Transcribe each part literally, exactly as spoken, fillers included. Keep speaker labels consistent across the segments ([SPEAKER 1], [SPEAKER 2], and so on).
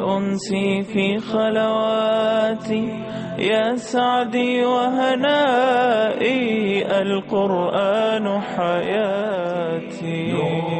[SPEAKER 1] أنسي في خلواتي يا سعدي وهنائي القرآن حياتي.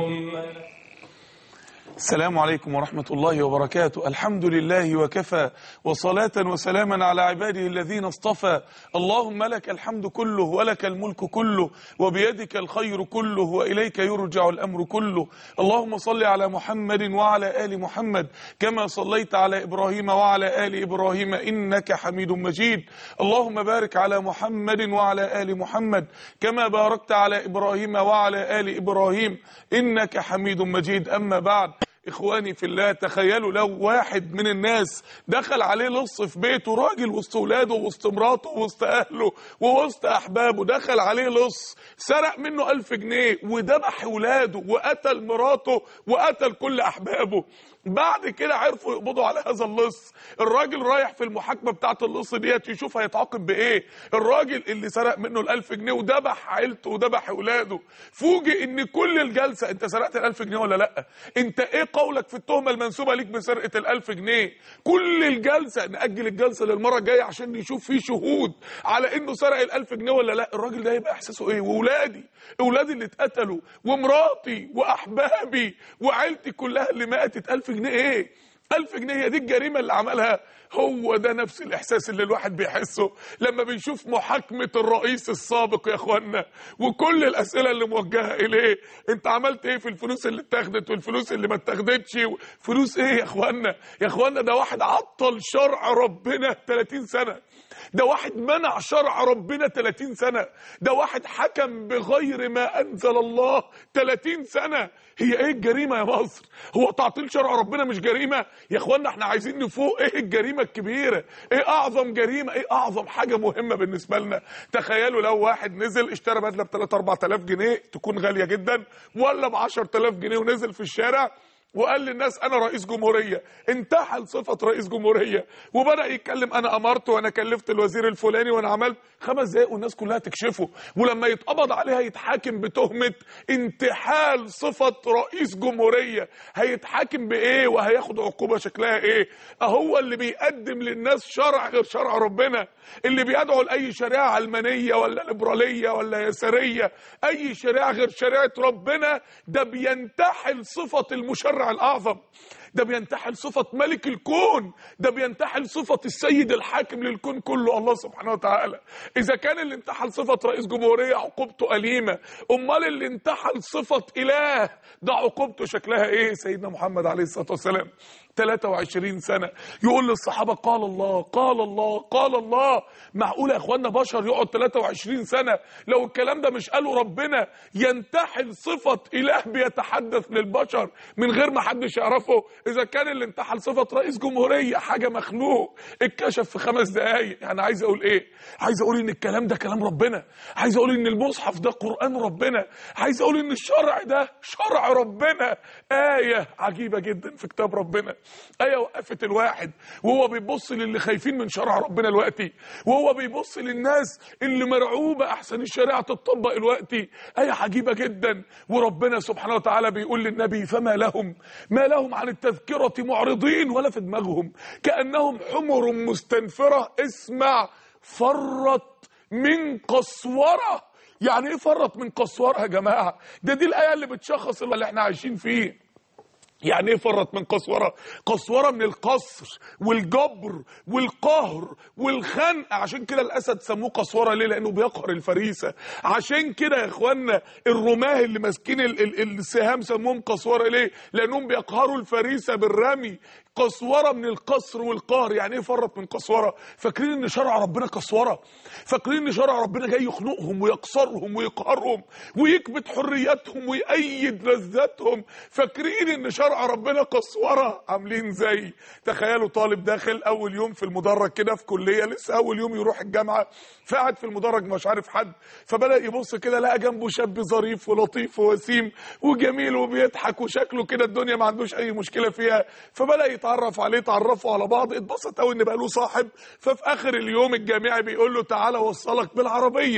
[SPEAKER 2] السلام عليكم ورحمة الله وبركاته. الحمد لله وكفى، وصلاة وسلاما على عباده الذين اصطفى. اللهم لك الحمد كله ولك الملك كله وبيدك الخير كله وإليك يرجع الأمر كله. اللهم صل على محمد وعلى آل محمد كما صليت على إبراهيم وعلى آل إبراهيم إنك حميد مجيد. اللهم بارك على محمد وعلى آل محمد كما باركت على إبراهيم وعلى آل إبراهيم إنك حميد مجيد. أما بعد، إخواني في الله، تخيلوا لو واحد من الناس دخل عليه لص في بيته، راجل وسط ولاده وسط مراته وسط أهله ووسط أحبابه، دخل عليه لص سرق منه ألف جنيه وذبح ولاده وقتل مراته وقتل كل أحبابه. بعد كده عرفوا يقبضوا على هذا اللص. الراجل رايح في المحاكمة بتاعت اللص ديت يشوف هيتعاقب بإيه. الراجل اللي سرق منه الألف جنيه وذبح عيلته وذبح ولاده، فوجئ إن كل الجلسة أنت سرقت الألف جنيه ولا لأ؟ أنت إيه قولك في التهمة المنسوبة ليك بسرقة الألف جنيه؟ كل الجلسة نأجل الجلسة للمرة الجاية عشان نشوف فيه شهود على إنه سرق الألف جنيه ولا لأ. الراجل ده يبقى إحساسه إيه؟ وولادي، أولادي اللي اتقتلوا ومراتي وأحبابي وعيلتي كلها اللي ماتت، ألف جنيه إيه؟ ألف جنيه هي دي الجريمة اللي عملها؟ هو ده نفس الإحساس اللي الواحد بيحسه لما بيشوف محاكمة الرئيس السابق يا إخوانا، وكل الأسئلة اللي موجهة إليه. أنت عملت إيه في الفلوس اللي اتاخدت والفلوس اللي ما اتاخدتش؟ فلوس إيه يا إخوانا؟ يا إخوانا ده واحد عطل شرع ربنا ثلاثين سنة، ده واحد منع شرع ربنا ثلاثين سنة، ده واحد حكم بغير ما أنزل الله ثلاثين سنة. هي ايه الجريمة يا مصر؟ هو تعطيل شرع ربنا مش جريمة؟ يا اخوانا احنا عايزين نفوق. ايه الجريمة الكبيرة؟ ايه اعظم جريمة؟ ايه اعظم حاجة مهمة بالنسبة لنا؟ تخيلوا لو واحد نزل اشترى بدلة ب ثلاثة أربعة آلاف جنيه تكون غالية جدا، ولا ب عشرة آلاف جنيه، ونزل في الشارع وقال للناس انا رئيس جمهوريه، انتحل صفه رئيس جمهوريه وبدا يتكلم انا امرت وانا كلفت الوزير الفلاني وانا عملت. خمس دقايق والناس كلها تكشفه، ولما يتقبض عليها يتحاكم بتهمه انتحال صفه رئيس جمهوريه. هيتحاكم بايه وهياخد عقوبه شكلها ايه؟ اهو اللي بيقدم للناس شرع غير شرع ربنا، اللي بيدعو لاي شريعه علمانيه ولا ليبراليه ولا يساريه، اي شريعه غير شريعه ربنا، ده بينتحل صفه المشرع الأعظم، ده بينتحل صفة ملك الكون، ده بينتحل صفة السيد الحاكم للكون كله الله سبحانه وتعالى. إذا كان اللي انتحل صفة رئيس جمهورية عقوبته أليمة، أمال اللي انتحل صفة إله ده عقوبته شكلها إيه؟ سيدنا محمد عليه الصلاة والسلام ثلاثة وعشرين سنة يقول للصحابة قال الله قال الله قال الله. معقولة يا اخوانا بشر يقعد ثلاثة وعشرين سنة لو الكلام ده مش قاله ربنا ينتحل صفة إله بيتحدث للبشر من غير ما حدش يعرفه؟ إذا كان اللي انتحل صفة رئيس جمهورية حاجة مخلوق اتكشف في خمس دقايق، يعني عايز أقول إيه؟ عايز أقول إن الكلام ده كلام ربنا، عايز أقول إن المصحف ده قرآن ربنا، عايز أقول إن الشرع ده شرع ربنا. آية عجيبة جدا في كتاب ربنا، آية وقفت الواحد وهو بيبص للي خايفين من شرع ربنا دلوقتي، وهو بيبص للناس اللي مرعوبة أحسن الشريعة تطبق دلوقتي. آية عجيبة جدا، وربنا سبحانه وتعالى بيقول للنبي فما لهم ما لهم عن التذكرة معرضين ولا في دماغهم كأنهم حمر مستنفرة. اسمع، فرت من قسورة. يعني ايه فرت من قسورة يا جماعة؟ ده دي الآية اللي بتشخص اللي احنا عايشين فيه. يعني ايه فرت من قسورة؟ قسورة من القصر والجبر والقهر والخنق. عشان كده الاسد سموه قسورة ليه؟ لانه بيقهر الفريسة. عشان كده يا اخوانا الرماه اللي ماسكين السهام سموهم قسورة ليه؟ لانهم بيقهروا الفريسة بالرمي. قسورة من القصر والقهر. يعني ايه فرت من قسورة؟ فاكرين ان شرع ربنا قسورة؟ فاكرين ان شرع ربنا جاي يخنقهم ويقصرهم ويقهرهم ويكبت حرياتهم ويأيد لذاتهم؟ فاكرين ان شرع ربنا قسورة؟ عاملين زي، تخيلوا طالب داخل اول يوم في المدرج كده في كلية، لسه اول يوم يروح الجامعة، فقعد في المدرج مش عارف حد، فبدأ يبص كده لقى جنبه شاب ظريف ولطيف ووسيم وجميل وبيضحك وشكله كده الدنيا ما عندوش اي مشكلة فيها، فبدأ يتعرف عليه، تعرفوا على بعض، اتبسط قوي ان بقى له صاحب. ففي اخر اليوم الجامعي بيقول له تعالى وصلك بالعربية.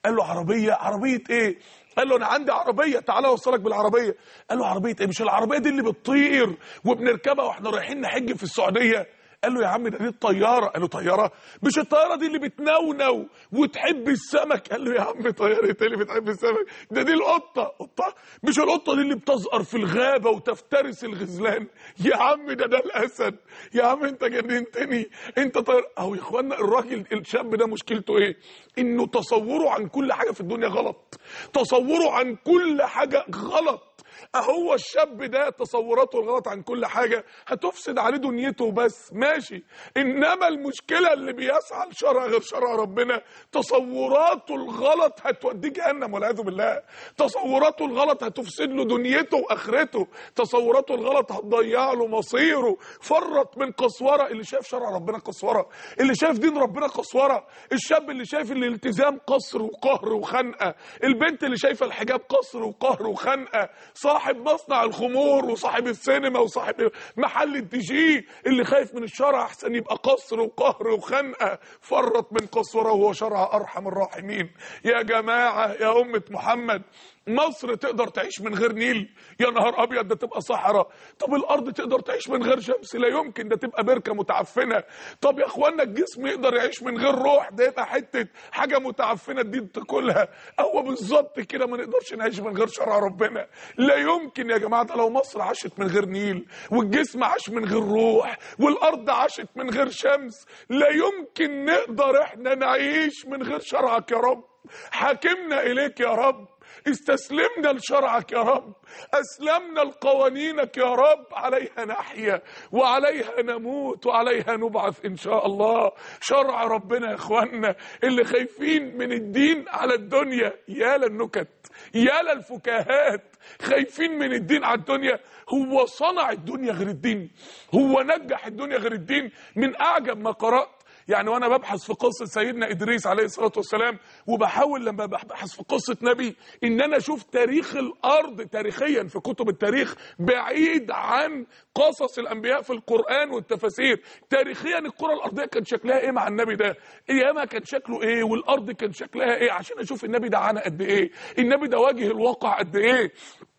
[SPEAKER 2] قال له عربيه؟ عربيه ايه؟ قال له انا عندي عربيه، تعالى اوصلك بالعربيه. قال له عربيه ايه؟ مش العربيه دي اللي بتطير وبنركبها واحنا رايحين نحج في السعوديه؟ قال له يا عم ده دي الطياره. قال له طياره؟ مش الطياره دي اللي بتنونو وتحب السمك؟ قال له يا عم طياره ايه اللي بتحب السمك؟ ده دي القطه. قطه؟ مش القطه دي اللي بتزقر في الغابه وتفترس الغزلان؟ يا عم ده ده الاسد. يا عم انت جننتني، انت طير. اهو يا اخوانا الراجل الشاب ده مشكلته ايه؟ انه تصوره عن كل حاجه في الدنيا غلط، تصوره عن كل حاجه غلط. اهو الشاب ده تصوراته الغلط عن كل حاجه هتفسد عليه دنيته بس، ماشي. انما المشكله اللي بيسعى لشرع غير شرع ربنا، تصوراته الغلط هتوديه جهنم والعياذ بالله. تصوراته الغلط هتفسد له دنيته واخرته، تصوراته الغلط هتضيع له مصيره. فرط من قسوره. اللي شايف شرع ربنا قسوره، اللي شايف دين ربنا قسوره. الشاب اللي شايف الالتزام قصر وقهر وخنقه، البنت اللي شايفه الحجاب قصر وقهر وخنقه، صاحب مصنع الخمور وصاحب السينما وصاحب محل الدي جي اللي خايف من الشرع احسن يبقى قصر وقهر وخنقه. فرط من قسوره وهو شرع ارحم الراحمين. يا جماعه يا امه محمد، مصر تقدر تعيش من غير نيل؟ يا نهار ابيض ده تبقى صحراء. طب الارض تقدر تعيش من غير شمس؟ لا يمكن، ده تبقى بركه متعفنه. طب يا اخوانا الجسم يقدر يعيش من غير روح؟ ده يبقى حته حاجه متعفنه دي تاكلها. هو بالظبط كده ما نقدرش نعيش من غير شرع ربنا. لا يمكن يا جماعه. ده لو مصر عاشت من غير نيل والجسم عاش من غير روح والارض عاشت من غير شمس، لا يمكن نقدر احنا نعيش من غير شرعك يا رب. حاكمنا اليك يا رب، استسلمنا لشرعك يا رب، أسلمنا لقوانينك يا رب. عليها نحيا وعليها نموت وعليها نبعث إن شاء الله. شرع ربنا يا إخوانا اللي خايفين من الدين على الدنيا، يا للنكت يا للفكاهات، خايفين من الدين على الدنيا. هو صنع الدنيا غير الدين؟ هو نجح الدنيا غير الدين؟ من أعجب ما قرأت يعني وانا ببحث في قصه سيدنا ادريس عليه الصلاه والسلام، وبحاول لما ببحث في قصه نبي ان انا اشوف تاريخ الارض تاريخيا في كتب التاريخ بعيد عن قصص الانبياء في القران والتفاسير. تاريخيا الكره الارضيه كان شكلها ايه مع النبي ده؟ ايامها كان شكله ايه؟ والارض كان شكلها ايه؟ عشان اشوف النبي ده عانى قد ايه، النبي ده واجه الواقع قد ايه.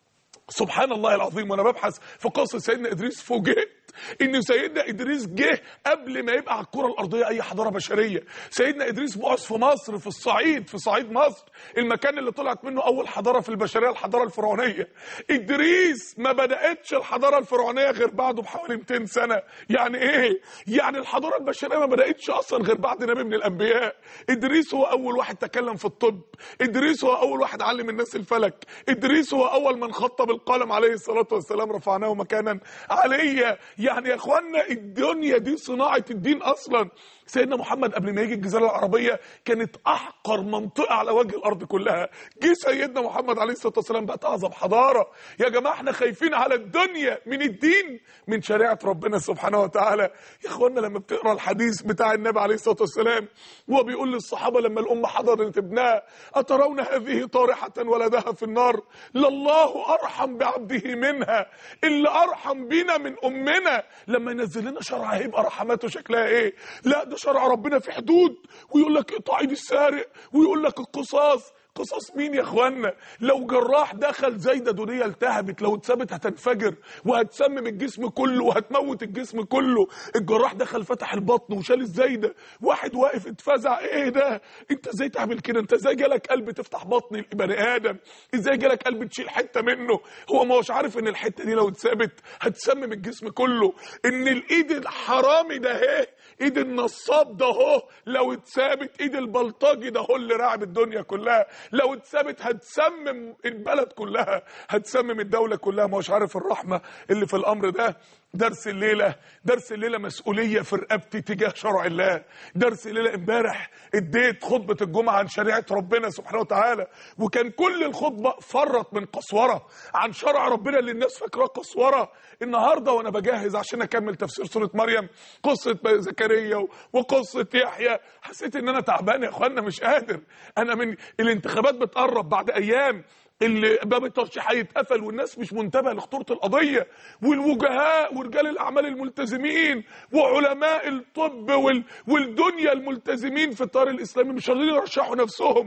[SPEAKER 2] سبحان الله العظيم. وانا ببحث في قصه سيدنا ادريس فوجئت ان سيدنا ادريس جه قبل ما يبقى على الكره الارضيه اي حضاره بشريه. سيدنا ادريس بعث في مصر، في الصعيد، في صعيد مصر، المكان اللي طلعت منه اول حضاره في البشريه، الحضاره الفرعونيه. ادريس ما بداتش الحضاره الفرعونيه غير بعده بحوالي مئتين سنه. يعني ايه؟ يعني الحضاره البشريه ما بداتش اصلا غير بعد نبي من الانبياء. ادريس هو اول واحد تكلم في الطب، ادريس هو اول واحد علم الناس الفلك، ادريس هو اول من خط بالقلم عليه الصلاه والسلام، رفعناه مكانا عليا. يعني يا اخوانا الدنيا دي صناعه الدين اصلا. سيدنا محمد قبل ما يجي الجزيره العربيه كانت احقر منطقه على وجه الارض كلها. جه سيدنا محمد عليه الصلاه والسلام بقت اعظم حضاره. يا جماعه احنا خايفين على الدنيا من الدين، من شريعه ربنا سبحانه وتعالى. يا اخوانا لما بتقرا الحديث بتاع النبي عليه الصلاه والسلام وهو بيقول للصحابه لما الام حضرت ابنها: اترون هذه طارحه ولدها في النار؟ لله ارحم بعبده منها. اللي ارحم بينا من امنا لما ينزل لنا شرع هيبقى رحماته شكلها ايه؟ لا ده شرع ربنا في حدود، ويقول لك اقطع ايد السارق، ويقول لك القصاص. قصاص مين يا اخوانا؟ لو جراح دخل زايده دوديه التهبت، لو اتثبت هتنفجر وهتسمم الجسم كله وهتموت الجسم كله. الجراح دخل فتح البطن وشال الزايده، واحد واقف اتفزع: ايه ده؟ انت ازاي تعمل كده؟ انت ازاي جالك قلب تفتح بطن البني ادم؟ ازاي جالك قلب تشيل حته منه؟ هو ما هوش عارف ان الحته دي لو اتثبت هتسمم الجسم كله. ان الايد الحرامي ده اهي، ايد النصاب ده اهو، لو اتثبت ايد البلطجي ده هو اللي راعب الدنيا كلها، لو اتثبت هتسمم البلد كلها، هتسمم الدولة كلها. ما هوش عارف الرحمة اللي في الأمر ده. درس الليلة، درس الليلة مسؤولية في رقبتي تجاه شرع الله. درس الليلة امبارح اديت خطبة الجمعة عن شريعة ربنا سبحانه وتعالى، وكان كل الخطبة فرط من قسورة عن شرع ربنا اللي الناس فاكراه قسورة. النهاردة وانا بجهز عشان اكمل تفسير سورة مريم، قصة زكريا وقصة يحيى، حسيت ان انا تعبان يا اخوانا، مش قادر. انا من الانتخابات بتقرب بعد ايام، اللي باب الترشيح هيتقفل والناس مش منتبهه لخطوره القضيه، والوجهاء ورجال الاعمال الملتزمين وعلماء الطب وال... والدنيا الملتزمين في التيار الاسلامي مش راضيين يرشحوا نفسهم.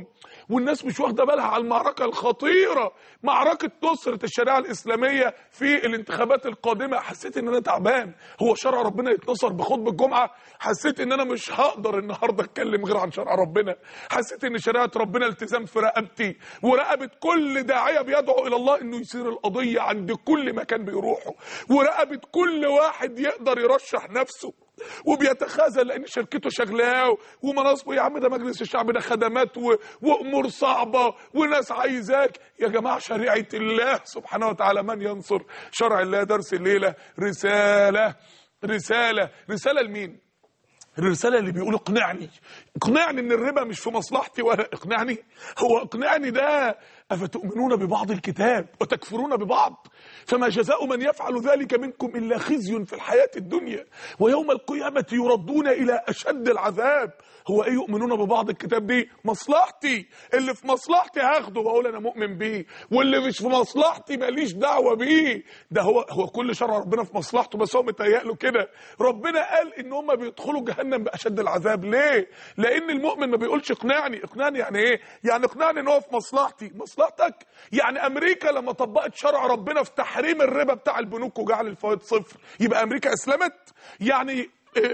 [SPEAKER 2] والناس مش واخده بالها على المعركه الخطيره، معركه نصره الشريعه الاسلاميه في الانتخابات القادمه. حسيت ان انا تعبان. هو شرع ربنا يتنصر بخطبه الجمعه؟ حسيت ان انا مش هقدر النهارده اتكلم غير عن شرع ربنا. حسيت ان شريعه ربنا التزام في رقبتي ورقبه كل داعيه بيدعو الى الله انه يصير القضيه عند كل مكان بيروحه، ورقبه كل واحد يقدر يرشح نفسه وبيتخاذل لان شركته شغلاه ومناصبه. يا عم ده مجلس الشعب ده خدمات و... وامور صعبه وناس عايزاك. يا جماعه شريعه الله سبحانه وتعالى، من ينصر شرع الله؟ درس الليله رساله رساله رساله لمين؟ الرساله اللي بيقول اقنعني اقنعني ان الربا مش في مصلحتي، ولا اقنعني. هو اقنعني ده افتؤمنون ببعض الكتاب وتكفرون ببعض، فما جزاء من يفعل ذلك منكم الا خزي في الحياه الدنيا ويوم القيامه يردون الى اشد العذاب. هو ايه يؤمنون ببعض الكتاب دي؟ مصلحتي، اللي في مصلحتي هاخده واقول انا مؤمن بيه، واللي مش في مصلحتي ماليش دعوه بيه. ده هو هو كل شرع ربنا في مصلحته، بس هو متهيأ له كده. ربنا قال ان هم بيدخلوا جهنم باشد العذاب. ليه؟ لان المؤمن ما بيقولش اقنعني. اقنعني يعني ايه؟ يعني اقنعني ان هو في مصلحتي. مصلحتك يعني امريكا لما طبقت شرع ربنا في تحريم الربا بتاع البنوك وجعل الفوائد صفر يبقى امريكا اسلمت؟ يعني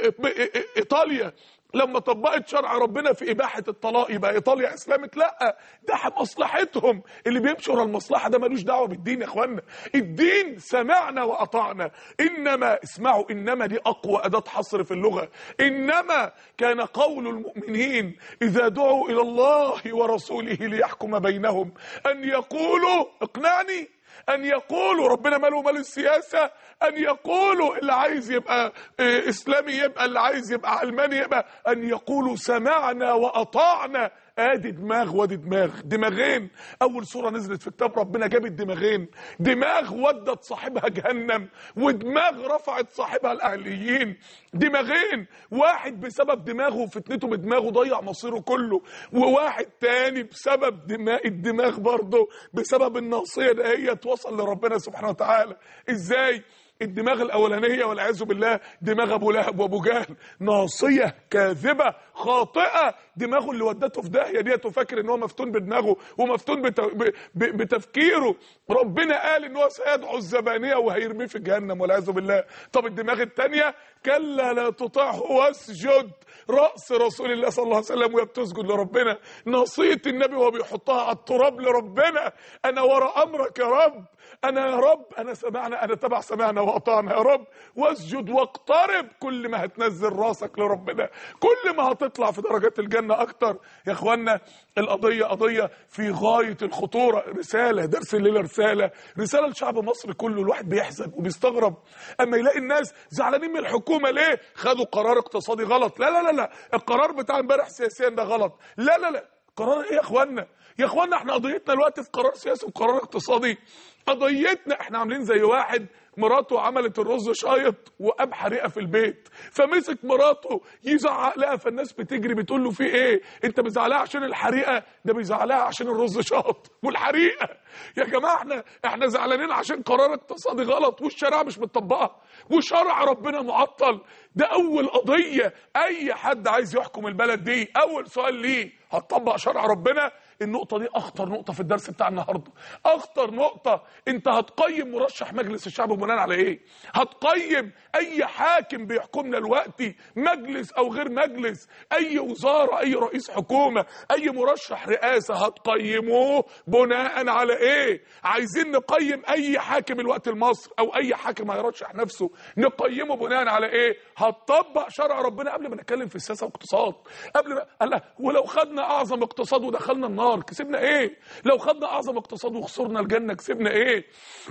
[SPEAKER 2] ايطاليا لما طبقت شرع ربنا في اباحه الطلاق يبقى ايطاليا اسلمت؟ لا، ده مصلحتهم. اللي بيمشي ورا المصلحه ده ملوش دعوه بالدين يا اخوانا. الدين سمعنا واطعنا. انما اسمعوا، انما دي اقوى اداه حصر في اللغه. انما كان قول المؤمنين اذا دعوا الى الله ورسوله ليحكم بينهم ان يقولوا اقنعني، ان يقولوا ربنا ماله مال السياسه، ان يقولوا اللي عايز يبقى اسلامي يبقى، اللي عايز يبقى علماني يبقى، ان يقولوا سمعنا واطعنا. ادي دماغ وادي دماغ، دماغين. اول سوره نزلت في كتاب ربنا جابت دماغين، دماغ ودت صاحبها جهنم ودماغ رفعت صاحبها الاهليين. دماغين، واحد بسبب دماغه وفتنته بدماغه ضيع مصيره كله، وواحد تاني بسبب دماغ الدماغ برضه بسبب الناصيه ده هي توصل لربنا سبحانه وتعالى. ازاي؟ الدماغ الاولانيه والعياذ بالله دماغ ابو لهب وابو جهل، ناصيه كاذبه خاطئه، دماغه اللي ودته في داهيه ديت وفاكر ان هو مفتون بدماغه ومفتون بت... ب... ب... بتفكيره. ربنا قال ان هو سيدعو الزبانيه وهيرميه في جهنم والعياذ بالله. طب الدماغ الثانيه كلا لا تطعه واسجد، راس رسول الله صلى الله عليه وسلم وهي بتسجد لربنا، ناصيه النبي وهو بيحطها على التراب لربنا. انا ورا امرك يا رب، انا يا رب، انا سمعنا، انا تبع سمعنا واطعنا يا رب. واسجد واقترب، كل ما هتنزل راسك لربنا كل ما هتطلع في درجات الجنه اكتر. يا اخوانا القضيه قضيه في غايه الخطوره. رساله، درس الليله رساله، رساله لشعب مصر كله. الواحد بيحزن وبيستغرب اما يلاقي الناس زعلانين من الحكومه. ليه؟ خدوا قرار اقتصادي غلط. لا لا لا لا، القرار بتاع امبارح سياسيا ده غلط. لا لا لا، قرار ايه يا اخوانا؟ يا اخوانا احنا قضيتنا الوقت في قرار سياسي وقرار اقتصادي. قضيتنا احنا عاملين زي واحد مراته عملت الرز شايط وقام حريقه في البيت، فمسك مراته يزعق لها، فالناس بتجري بتقول له في ايه؟ انت بتزعلها عشان الحريقه؟ ده بيزعلها عشان الرز شاط والحريقه. يا جماعه احنا احنا زعلانين عشان قرار اقتصادي غلط والشريعه مش متطبقه وشرع ربنا معطل. ده اول قضيه. اي حد عايز يحكم البلد دي اول سؤال ليه هتطبق شرع ربنا؟ النقطة دي أخطر نقطة في الدرس بتاع النهاردة. أخطر نقطة. أنت هتقيم مرشح مجلس الشعب بناء على إيه؟ هتقيم أي حاكم بيحكمنا دلوقتي، مجلس أو غير مجلس، أي وزارة، أي رئيس حكومة، أي مرشح رئاسة، هتقيموه بناء على إيه؟ عايزين نقيم أي حاكم الوقت لمصر أو أي حاكم هيرشح نفسه، نقيمه بناء على إيه؟ هتطبق شرع ربنا قبل ما نتكلم في السياسة والاقتصاد. قبل ما الله، ولو خدنا أعظم اقتصاد ودخلنا النار كسبنا ايه؟ لو خدنا اعظم اقتصاد وخسرنا الجنه كسبنا ايه؟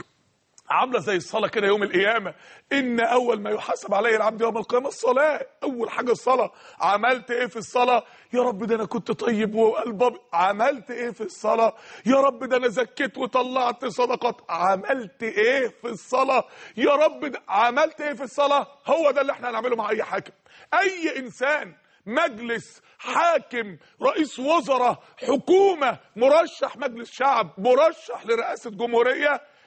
[SPEAKER 2] عامله زي الصلاه كده يوم القيامه. ان اول ما يحاسب عليه العبد يوم القيامه الصلاه. اول حاجه الصلاه. عملت ايه في الصلاه؟ يا رب ده انا كنت طيب وقلبي. عملت ايه في الصلاه؟ يا رب ده انا زكيت وطلعت صدقات. عملت ايه في الصلاه؟ يا رب ده عملت ايه في الصلاه؟ هو ده اللي احنا هنعمله مع اي حاكم، اي انسان، مجلس، حاكم، رئيس وزراء، حكومة، مرشح مجلس شعب، مرشح لرئاسة جمهورية.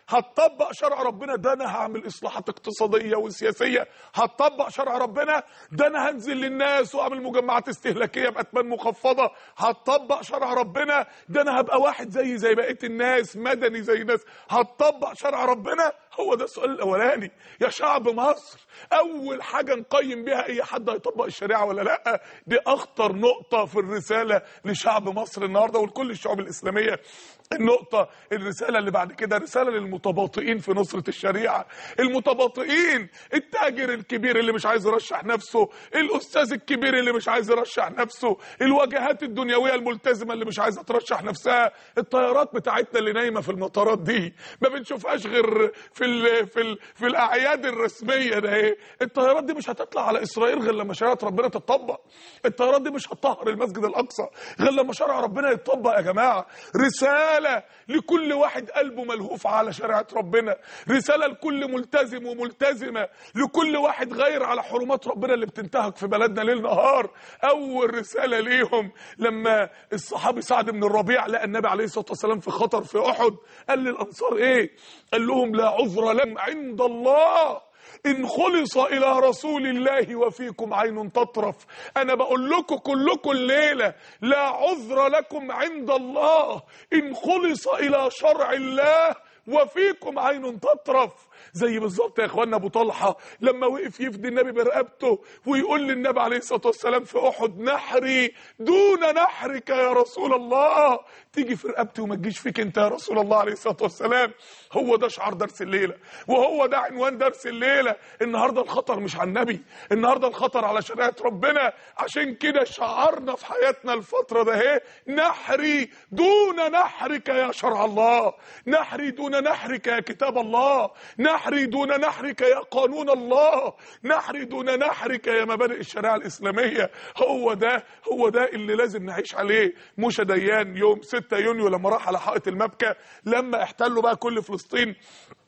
[SPEAKER 2] هتطبق شرع ربنا، ده انا هعمل اصلاحات اقتصاديه وسياسيه. هتطبق شرع ربنا، ده انا هنزل للناس واعمل مجمعات استهلاكيه باثمان مخفضه. هتطبق شرع ربنا، ده انا هبقى واحد زي زي بقيه الناس، مدني زي الناس. هتطبق شرع ربنا. هو ده السؤال الاولاني يا شعب مصر. اول حاجه نقيم بيها اي حد هيطبق الشريعه ولا لا. دي اخطر نقطه في الرساله لشعب مصر النهارده ولكل الشعوب الاسلاميه. النقطة الرسالة اللي بعد كده رسالة للمتباطئين في نصرة الشريعة. المتباطئين، التاجر الكبير اللي مش عايز يرشح نفسه، الأستاذ الكبير اللي مش عايز يرشح نفسه، الواجهات الدنيوية الملتزمة اللي مش عايزة ترشح نفسها. الطيارات بتاعتنا اللي نايمة في المطارات دي ما بنشوفهاش غير في ال في ال في الأعياد الرسمية. ده ايه؟ الطيارات دي مش هتطلع على إسرائيل غير لما شريعة ربنا تتطبق. الطيارات دي مش هتطهر المسجد الأقصى غير لما شرع ربنا يتطبق يا جماعة. رسالة لكل واحد قلبه ملهوف على شريعة ربنا، رسالة لكل ملتزم وملتزمة، لكل واحد غير على حرمات ربنا اللي بتنتهك في بلدنا ليل نهار. أول رسالة ليهم لما الصحابي سعد بن الربيع لقى النبي عليه الصلاة والسلام في خطر في أحد، قال للأنصار إيه؟ قال لهم لا عذر لهم عند الله إن خلص إلى رسول الله وفيكم عين تطرف. أنا بقول لكم كلكم الليلة لا عذر لكم عند الله إن خلص إلى شرع الله وفيكم عين تطرف. زي بالظبط يا اخوانا ابو طلحه لما وقف يفدي النبي برقبته ويقول للنبي عليه الصلاه والسلام في احد نحري دون نحرك يا رسول الله. تيجي في رقبتي وما تجيش فيك انت يا رسول الله عليه الصلاه والسلام. هو ده شعار درس الليله وهو ده عنوان درس الليله. النهارده الخطر مش على النبي، النهارده الخطر على شريعه ربنا. عشان كده شعارنا في حياتنا الفتره ده اهي نحري دون نحرك يا شرع الله، نحري دون نحرك يا كتاب الله، نحري دون نحرك يا قانون الله، نحري دون نحرك يا مبادئ الشريعه الاسلاميه. هو ده هو ده اللي لازم نعيش عليه. موشى ديان يوم ستة يونيو لما راح على حائط المبكى لما احتلوا بقى كل فلسطين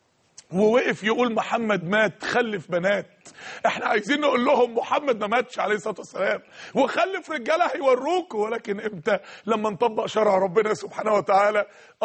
[SPEAKER 2] ووقف يقول محمد مات خلف بنات. احنا عايزين نقول لهم محمد ما ماتش عليه الصلاه والسلام وخلف رجاله هيوروكوا، ولكن امتى؟ لما نطبق شرع ربنا سبحانه وتعالى.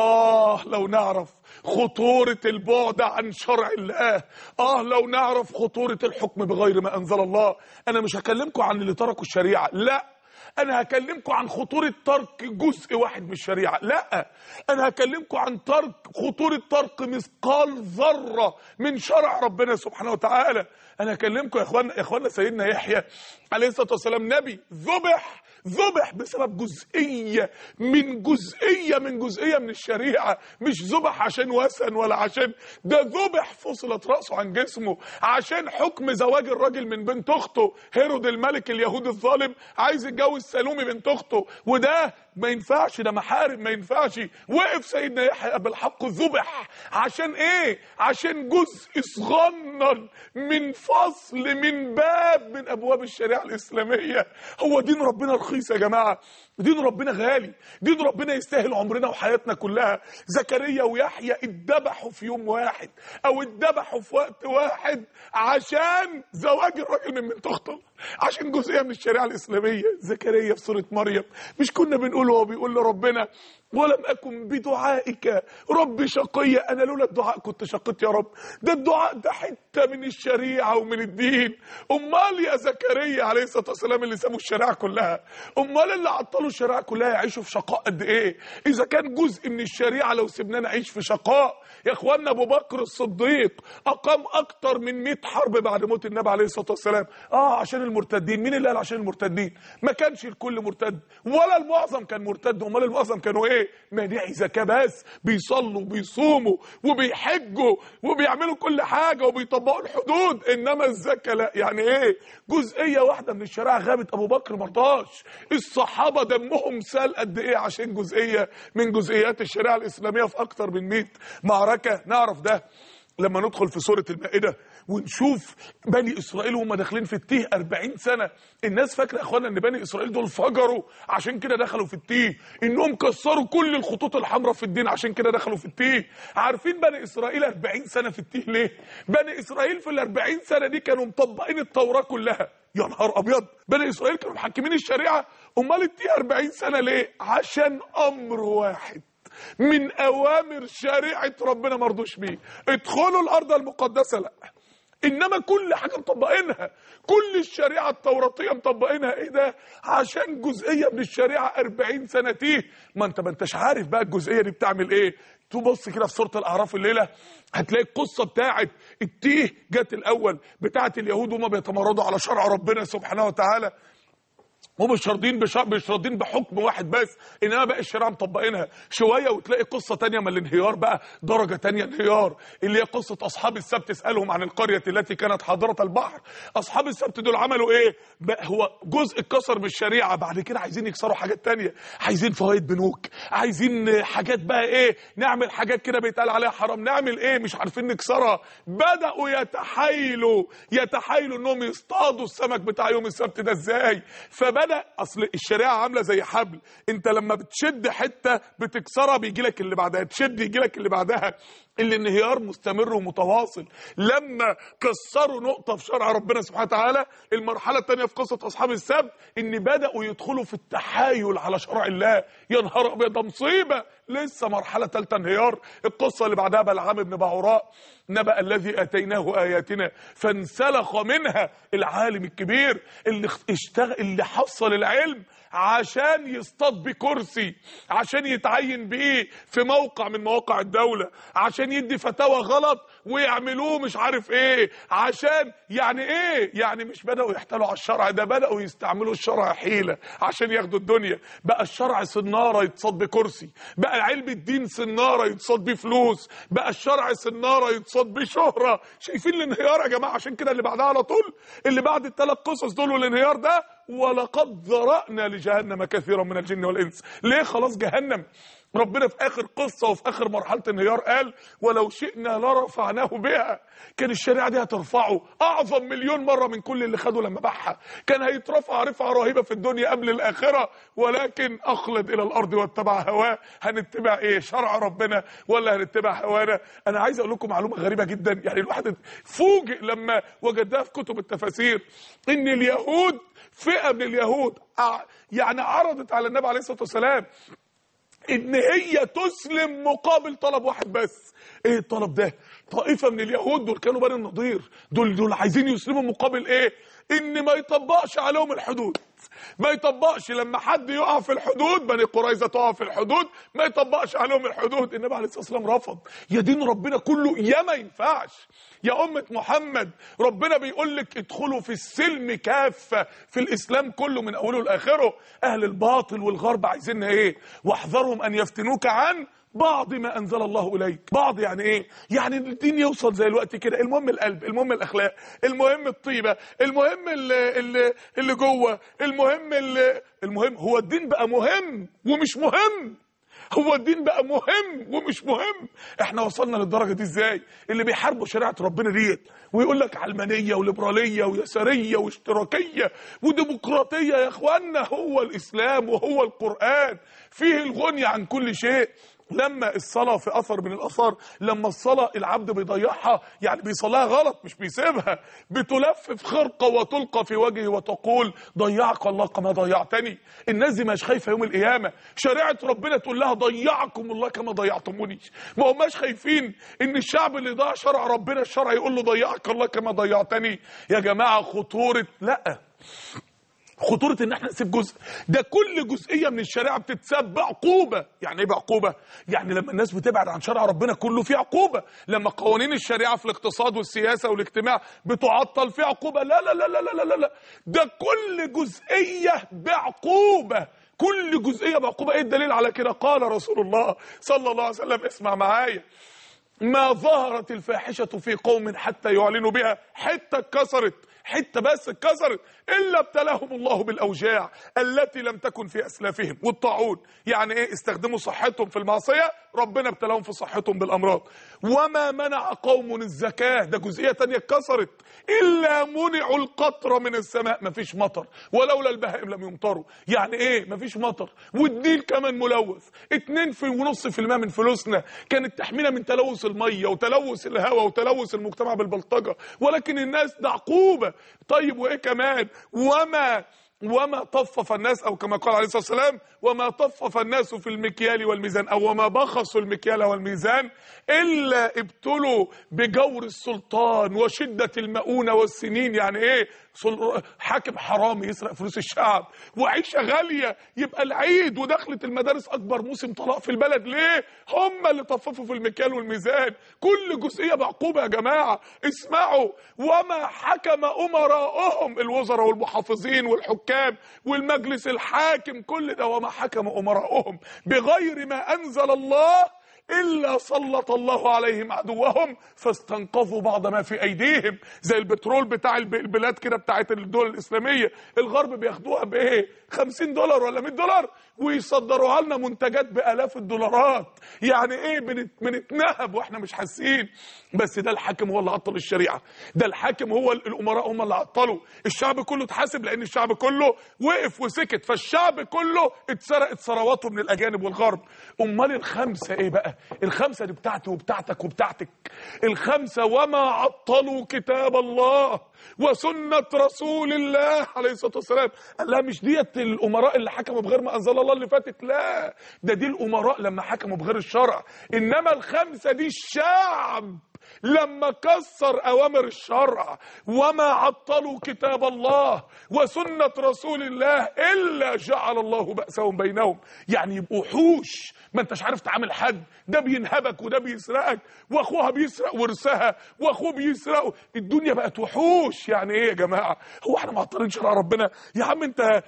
[SPEAKER 2] اه لو نعرف خطوره البعد عن شرع الله، اه لو نعرف خطوره الحكم بغير ما انزل الله. انا مش هكلمكم عن اللي تركوا الشريعه، لا، انا هكلمكم عن خطورة ترك جزء واحد من الشريعة، لا، انا هكلمكم عن ترك خطورة ترك مثقال ذرة من شرع ربنا سبحانه وتعالى. انا هكلمكم يا اخوانا يا اخوانا سيدنا يحيى عليه الصلاة والسلام نبي ذبح ذبح بسبب جزئية من جزئية من جزئية من الشريعة. مش ذبح عشان وثن ولا عشان ده، ذبح فصلت رأسه عن جسمه عشان حكم زواج الراجل من بنت اخته. هيرود الملك اليهودي الظالم عايز يتجوز سالومي بنت اخته، وده ما ينفعش، ده محارم ما ينفعش. وقف سيدنا يحيى بالحق ذبح عشان ايه؟ عشان جزء صغنن من فصل من باب من ابواب الشريعة الاسلامية. هو دين ربنا رخيص يا جماعة، دين ربنا غالي، دين ربنا يستاهل عمرنا وحياتنا كلها. زكريا ويحيى اتذبحوا في يوم واحد او اتذبحوا في وقت واحد عشان زواج الراجل من بنت اخته، عشان جزئيه من الشريعه الاسلاميه. زكريا في سوره مريم مش كنا بنقول وهو بيقول لربنا ولم اكن بدعائك رب شقيا؟ انا لولا الدعاء كنت شقيت يا رب. ده الدعاء ده حته من الشريعه ومن الدين. امال يا زكريا عليه الصلاه والسلام اللي سابوا الشريعه كلها، امال اللي عطلوا الشريعه كلها يعيشوا في شقاء قد ايه؟ اذا كان جزء من الشريعه لو سيبناه نعيش في شقاء. يا اخوانا ابو بكر الصديق اقام اكتر من مئة حرب بعد موت النبي عليه الصلاه والسلام اه عشان المرتدين. مين اللي قال عشان المرتدين؟ ما كانش الكل مرتد ولا المعظم كان مرتد. امال المعظم كانوا ايه؟ مانعي زكاه بس، بيصلوا وبيصوموا وبيحجوا وبيعملوا كل حاجه وبيطبقوا الحدود، انما الزكاه لا. يعني ايه؟ جزئيه واحده من الشريعه غابت ابو بكر مرضاش. الصحابه دمهم سال قد ايه عشان جزئيه من جزئيات الشريعه الاسلاميه في اكتر من مئة معركه. نعرف ده لما ندخل في سورة المائدة ونشوف بني إسرائيل وهم داخلين في التيه أربعين سنة. الناس فاكرة يا أخوانا إن بني إسرائيل دول فجروا عشان كده دخلوا في التيه، إنهم كسروا كل الخطوط الحمراء في الدين عشان كده دخلوا في التيه. عارفين بني إسرائيل أربعين سنة في التيه ليه؟ بني إسرائيل في الأربعين سنة دي كانوا مطبقين التوراة كلها. يا نهار أبيض، بني إسرائيل كانوا محكمين الشريعة. أمال التيه أربعين سنة ليه؟ عشان أمر واحد، من اوامر شريعه ربنا مرضوش بيه. ادخلوا الارض المقدسه، لا، انما كل حاجه مطبقينها، كل الشريعه التوراتيه مطبقينها. ايه ده؟ عشان جزئيه من الشريعه أربعين سنه تيه. ما انت ما انتش عارف بقى الجزئيه دي بتعمل ايه. تبص كده في سوره الاعراف الليله هتلاقي القصه بتاعت التيه جت الاول، بتاعت اليهود وهم بيتمردوا على شرع ربنا سبحانه وتعالى، هم مش راضيين مش راضيين بحكم واحد بس، انما بقى الشريعه مطبقينها شويه. وتلاقي قصه تانية من الانهيار بقى، درجه تانية انهيار، اللي هي قصه اصحاب السبت. اسالهم عن القريه التي كانت حاضره البحر. اصحاب السبت دول عملوا ايه؟ بقى هو جزء اتكسر بالشريعه، بعد كده عايزين يكسروا حاجات تانية، عايزين فوائد بنوك، عايزين حاجات بقى ايه، نعمل حاجات كده بيتقال عليها حرام، نعمل ايه مش عارفين نكسرها. بداوا يتحايلوا يتحايلوا انهم يصطادوا السمك بتاع يوم السبت ده ازاي. فبدأ اصل الشريعه عامله زي حبل، انت لما بتشد حته بتكسرها بيجي لك اللي بعدها، تشد يجي لك اللي بعدها. الانهيار مستمر ومتواصل. لما كسروا نقطه في شرع ربنا سبحانه وتعالى، المرحله الثانيه في قصه اصحاب السبت ان بداوا يدخلوا في التحايل على شرع الله. يا نهار ابيض، ده مصيبه. لسه مرحله ثالثه انهيار، القصه اللي بعدها بلعام بن بعوراء، نبأ الذي اتيناه اياتنا فانسلخ منها. العالم الكبير اللي اشتغل، اللي حصل العلم عشان يصطاد بكرسي، عشان يتعين بيه في موقع من مواقع الدوله، عشان يدي فتاوى غلط ويعملوه مش عارف ايه، عشان يعني ايه، يعني مش بدأوا يحتالوا على الشرع، ده بدأوا يستعملوا الشرع حيلة عشان ياخدوا الدنيا. بقى الشرع صنارة يتصاد بكرسي، بقى علم الدين صنارة يتصاد بفلوس، بقى الشرع صنارة يتصاد بشهرة. شايفين الانهيار يا جماعة؟ عشان كده اللي بعدها على طول، اللي بعد الثلاث قصص دول والانهيار ده، ولقد ذرأنا لجهنم كثيرا من الجن والإنس. ليه؟ خلاص جهنم. ربنا في اخر قصه وفي اخر مرحله انهيار قال ولو شئنا لرفعناه بها. كان الشريعه دي هترفعه اعظم مليون مره من كل اللي خده لما باعها، كان هيترفع رفعه رهيبه في الدنيا قبل الاخره، ولكن اخلد الى الارض واتبع هواه. هنتبع ايه؟ شرع ربنا ولا هنتبع هوانا؟ انا عايز اقول لكم معلومه غريبه جدا، يعني الواحد فوجئ لما وجدها في كتب التفاسير ان اليهود، فئه من اليهود يعني عرضت على النبي عليه الصلاه والسلام ان هي تسلم مقابل طلب واحد بس. ايه الطلب ده؟ طائفه من اليهود دول كانوا بني النضير، دول دول عايزين يسلموا مقابل ايه؟ ان ما يطبقش عليهم الحدود، ما يطبقش لما حد يقع في الحدود، بني قريظه تقع في الحدود، ما يطبقش عليهم الحدود. النبي عليه الصلاه والسلام رفض. يا دين ربنا كله يا ما ينفعش. يا أمة محمد ربنا بيقول لك ادخلوا في السلم كافة، في الإسلام كله من أوله لآخره. أهل الباطل والغرب عايزين ايه؟ واحذرهم أن يفتنوك عن بعض ما أنزل الله إليك. بعض يعني ايه؟ يعني الدين يوصل زي الوقت كده، المهم القلب، المهم الأخلاق، المهم الطيبة، المهم اللي, اللي, اللي جوه، المهم اللي المهم هو الدين بقى مهم ومش مهم. هو الدين بقى مهم ومش مهم. احنا وصلنا للدرجه دي ازاي؟ اللي بيحاربوا شريعه ربنا ديت ويقول لك علمانيه وليبراليه ويساريه واشتراكيه وديمقراطيه. يا اخوانا هو الاسلام وهو القران فيه الغني عن كل شيء. لما الصلاة في أثر من الأثار، لما الصلاة العبد بيضيعها، يعني بيصليها غلط مش بيسيبها، بتلفف خرقة وتلقى في وجهه وتقول ضيعك الله كما ضيعتني. الناس دي مش خايفة يوم القيامة شريعة ربنا تقول لها ضيعكم الله كما ضيعتموني. ما هماش خايفين إن الشعب اللي ضاع شرع ربنا الشرع يقول له ضيعك الله كما ضيعتني. يا جماعة خطورة، لأ، خطورة ان احنا نسيب جزء، ده كل جزئية من الشريعة بتتساب بعقوبة. يعني ايه بعقوبة؟ يعني لما الناس بتبعد عن شرع ربنا كله في عقوبة. لما قوانين الشريعة في الاقتصاد والسياسة والاجتماع بتعطل في عقوبة. لا لا لا لا لا لا لا، ده كل جزئية بعقوبة، كل جزئية بعقوبة. ايه الدليل على كده؟ قال رسول الله صلى الله عليه وسلم، اسمع معايا، ما ظهرت الفاحشة في قوم حتى يعلنوا بها، حتى اتكسرت، حتى بس اتكسرت، إلا ابتلاهم الله بالأوجاع التي لم تكن في أسلافهم. والطاعون يعني إيه؟ استخدموا صحتهم في المعصية، ربنا ابتلاهم في صحتهم بالأمراض. وما منع قوم الزكاة، ده جزئية تانية اتكسرت، إلا منعوا القطر من السماء، مفيش مطر، ولولا البهائم لم يمطروا. يعني إيه؟ مفيش مطر، والنيل كمان ملوث، اتنين في ونص في الماء من فلوسنا كانت تحمينا من تلوث المية وتلوث الهواء وتلوث المجتمع بالبلطجة، ولكن الناس ده عقوبة. طيب وايه كمان؟ وما وما طفف الناس، او كما قال عليه الصلاه والسلام وما طفف الناس في المكيال والميزان، او وما بخسوا المكيال والميزان الا ابتلوا بجور السلطان وشده المؤونه والسنين. يعني ايه؟ حاكم حرامي يسرق فلوس الشعب، وعيشه غاليه، يبقى العيد ودخلت المدارس اكبر موسم طلاق في البلد. ليه؟ هم اللي طففوا في المكيال والميزان. كل جزئيه بعقوبه يا جماعه. اسمعوا: وما حكم امراؤهم، الوزراء والمحافظين والحكام والمجلس الحاكم، كل ده وما حكم امراؤهم بغير ما انزل الله إلا سلط الله عليهم عدوهم فاستنقذوا بعض ما في أيديهم. زي البترول بتاع البلاد كده بتاعت الدول الإسلامية، الغرب بياخدوها بإيه؟ خمسين دولار ولا مية دولار، ويصدروها لنا منتجات بآلاف الدولارات. يعني إيه؟ بنتنهب وإحنا مش حاسين. بس ده الحاكم هو اللي عطل الشريعة، ده الحاكم هو الأمراء هم اللي عطلوا. الشعب كله اتحاسب لأن الشعب كله وقف وسكت، فالشعب كله اتسرقت ثرواته من الأجانب والغرب. أمال الخمسة إيه بقى؟ الخمسة دي بتاعتي وبتاعتك وبتاعتك. الخمسة: وما عطلوا كتاب الله وسنة رسول الله عليه الصلاة والسلام. قال لها مش ديت الأمراء اللي حكموا بغير ما أنزل الله اللي فاتت، لا، ده دي الأمراء لما حكموا بغير الشرع. إنما الخمسة دي الشعب لما كسر أوامر الشرع. وما عطلوا كتاب الله وسنة رسول الله إلا جعل الله بأسهم بينهم. يعني يبقوا وحوش، ما انتش عارف تعامل حد، ده بينهبك وده بيسرقك، واخوها بيسرق ورثها واخوه بيسرقه. الدنيا بقت وحوش. يعني ايه يا جماعه؟ هو احنا معطلين شرع ربنا؟ يا عم انت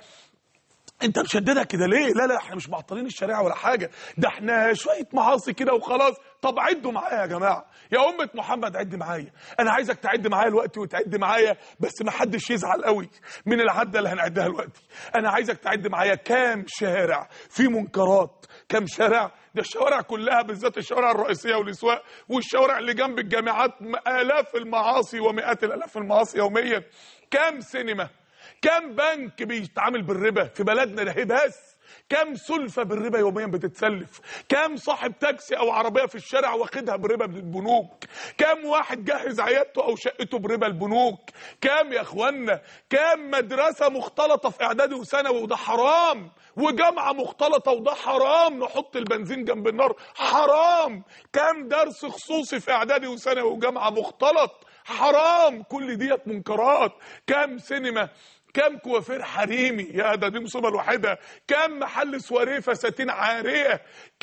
[SPEAKER 2] انت مشددها كده ليه؟ لا لا، احنا مش معطلين الشريعه ولا حاجه، ده احنا شويه معاصي كده وخلاص. طب عدوا معايا يا جماعه، يا امه محمد عد معايا. انا عايزك تعد معايا الوقت وتعد معايا، بس ما حدش يزعل قوي من العده اللي هنعدها الوقت. انا عايزك تعد معايا كام شارع في منكرات. كام شارع؟ ده الشوارع كلها، بالذات الشوارع الرئيسيه والاسواق والشوارع اللي جنب الجامعات، الاف المعاصي ومئات الالاف المعاصي يوميا. كام سينما، كم بنك بيتعامل بالربا في بلدنا ده بس؟ كم سلفة بالربا يوميا بتتسلف؟ كم صاحب تاكسي او عربية في الشارع واخدها بربا من البنوك؟ كم واحد جهز عيادته او شقته بربا البنوك؟ كم يا اخوانا؟ كم مدرسة مختلطة في اعدادي وثانوي وده حرام، وجامعة مختلطة وده حرام، نحط البنزين جنب النار حرام. كم درس خصوصي في اعدادي وثانوي وجامعة مختلط حرام. كل ديت منكرات. كم سينما، كم كوافير حريمي، يا ده دي مصيبه الواحده. كم محل سواريه فساتين عاريه،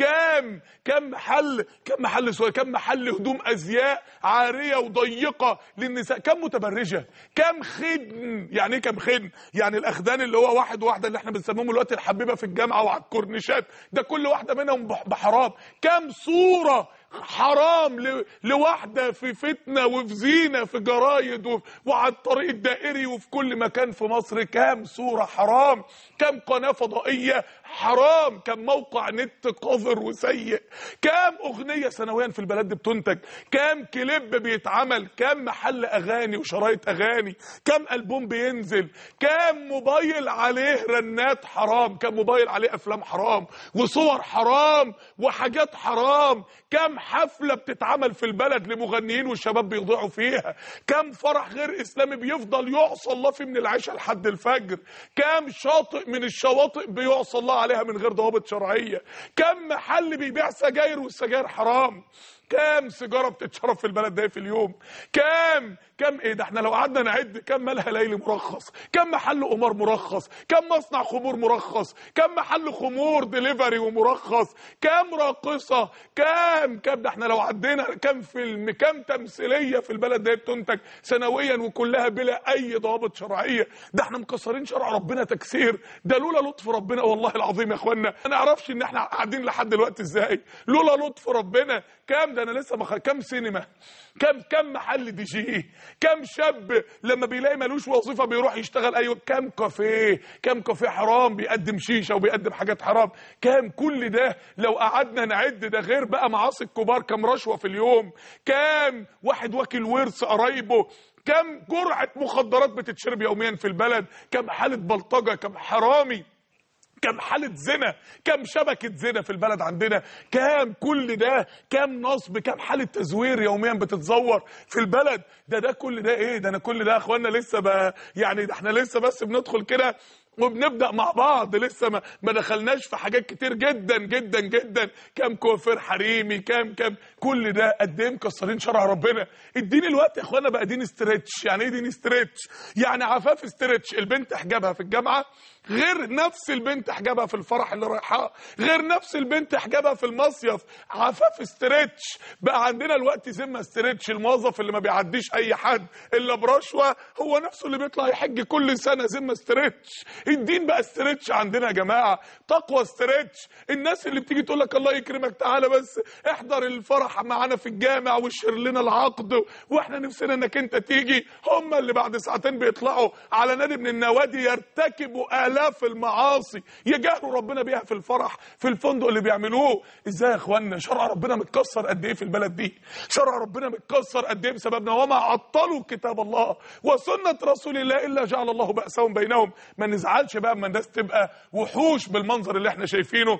[SPEAKER 2] كم كم محل كم محل سواريه، كم محل هدوم ازياء عاريه وضيقه للنساء، كم متبرجه، كم خدن. يعني ايه كم خدن؟ يعني الاخدان اللي هو واحد واحده اللي احنا بنسميهم الوقت الحبيبه في الجامعه وعلى الكورنيشات، ده كل واحده منهم بحرام. كم صوره حرام لواحدة في فتنة وفي زينة في جرايد وعلى الطريق الدائري وفي كل مكان في مصر. كام صورة حرام، كام قناة فضائية حرام، كام موقع نت قذر وسيء، كام أغنية سنويا في البلد بتنتج، كام كليب بيتعمل، كام محل أغاني وشرايط أغاني، كام ألبوم بينزل، كام موبايل عليه رنات حرام، كام موبايل عليه أفلام حرام وصور حرام وحاجات حرام، كام حفلة بتتعمل في البلد لمغنيين والشباب بيضيعوا فيها، كام فرح غير إسلامي بيفضل يعصى الله فيه من العشاء لحد الفجر، كام شاطئ من الشواطئ بيعصى الله عليها من غير ضوابط شرعية، كام محل بيبيع سجاير والسجاير حرام، كام سيجاره بتتشرب في البلد ده في اليوم، كام كام ايه ده؟ احنا لو قعدنا نعد كام مالها ليلي مرخص، كام محل قمار مرخص، كام مصنع خمور مرخص، كام محل خمور ديليفري ومرخص، كام راقصه، كام كام ده احنا لو عدينا كام فيلم، كام تمثيليه في البلد ده بتنتج سنويا وكلها بلا اي ضوابط شرعيه. ده احنا مكسرين شرع ربنا تكسير. ده لولا لطف ربنا والله العظيم يا اخوانا ما نعرفش ان احنا قاعدين لحد دلوقتي ازاي. لولا لطف ربنا. كام ده انا لسه مخ... كام سينما، كام كام محل دي جي، كام شاب لما بيلاقي ملوش وظيفه بيروح يشتغل. ايوه كام كافيه، كام كافيه حرام بيقدم شيشه وبيقدم حاجات حرام. كام كل ده لو قعدنا نعد، ده غير بقى معاصي الكبار. كام رشوه في اليوم، كام واحد واكل ورث قرايبه، كام جرعه مخدرات بتتشرب يوميا في البلد، كام حاله بلطجه، كام حرامي، كم حالة زنا، كم شبكة زنا في البلد عندنا، كم كل ده، كم نصب، كم حالة تزوير يوميا بتتزور في البلد. ده ده كل ده ايه؟ ده انا كل ده يا اخوانا لسه بقى يعني ده احنا لسه بس بندخل كده وبنبدأ مع بعض، لسه ما, ما دخلناش في حاجات كتير جدا جدا جدا، كام كوافير حريمي، كام كام كل ده قد ايه مكسرين شرع ربنا. الدين الوقت يا اخوانا بقى دين استرتش. يعني ايه دين استرتش؟ يعني عفاف استرتش. البنت حجابها في الجامعه غير نفس البنت حجابها في الفرح اللي رايحاه، غير نفس البنت حجابها في المصيف. عفاف استرتش. بقى عندنا الوقت ذمه استرتش. الموظف اللي ما بيعديش اي حد الا برشوه هو نفسه اللي بيطلع يحج كل سنه، ذمه استرتش. الدين بقى استرتش عندنا يا جماعه. تقوى استرتش. الناس اللي بتيجي تقول لك الله يكرمك تعالى بس احضر الفرح معانا في الجامع واشهر لنا العقد واحنا نفسنا انك انت تيجي، هم اللي بعد ساعتين بيطلعوا على نادي من النوادي يرتكبوا آلاف المعاصي يجاهروا ربنا بيها في الفرح في الفندق اللي بيعملوه. ازاي يا اخوانا؟ شرع ربنا متكسر قد ايه في البلد دي؟ شرع ربنا متكسر قد ايه بسببنا؟ وما عطلوا كتاب الله وسنة رسول الله الا جعل الله بأسهم بينهم. ما نزعلش بقى اما الناس تبقى وحوش بالمنظر اللي احنا شايفينه.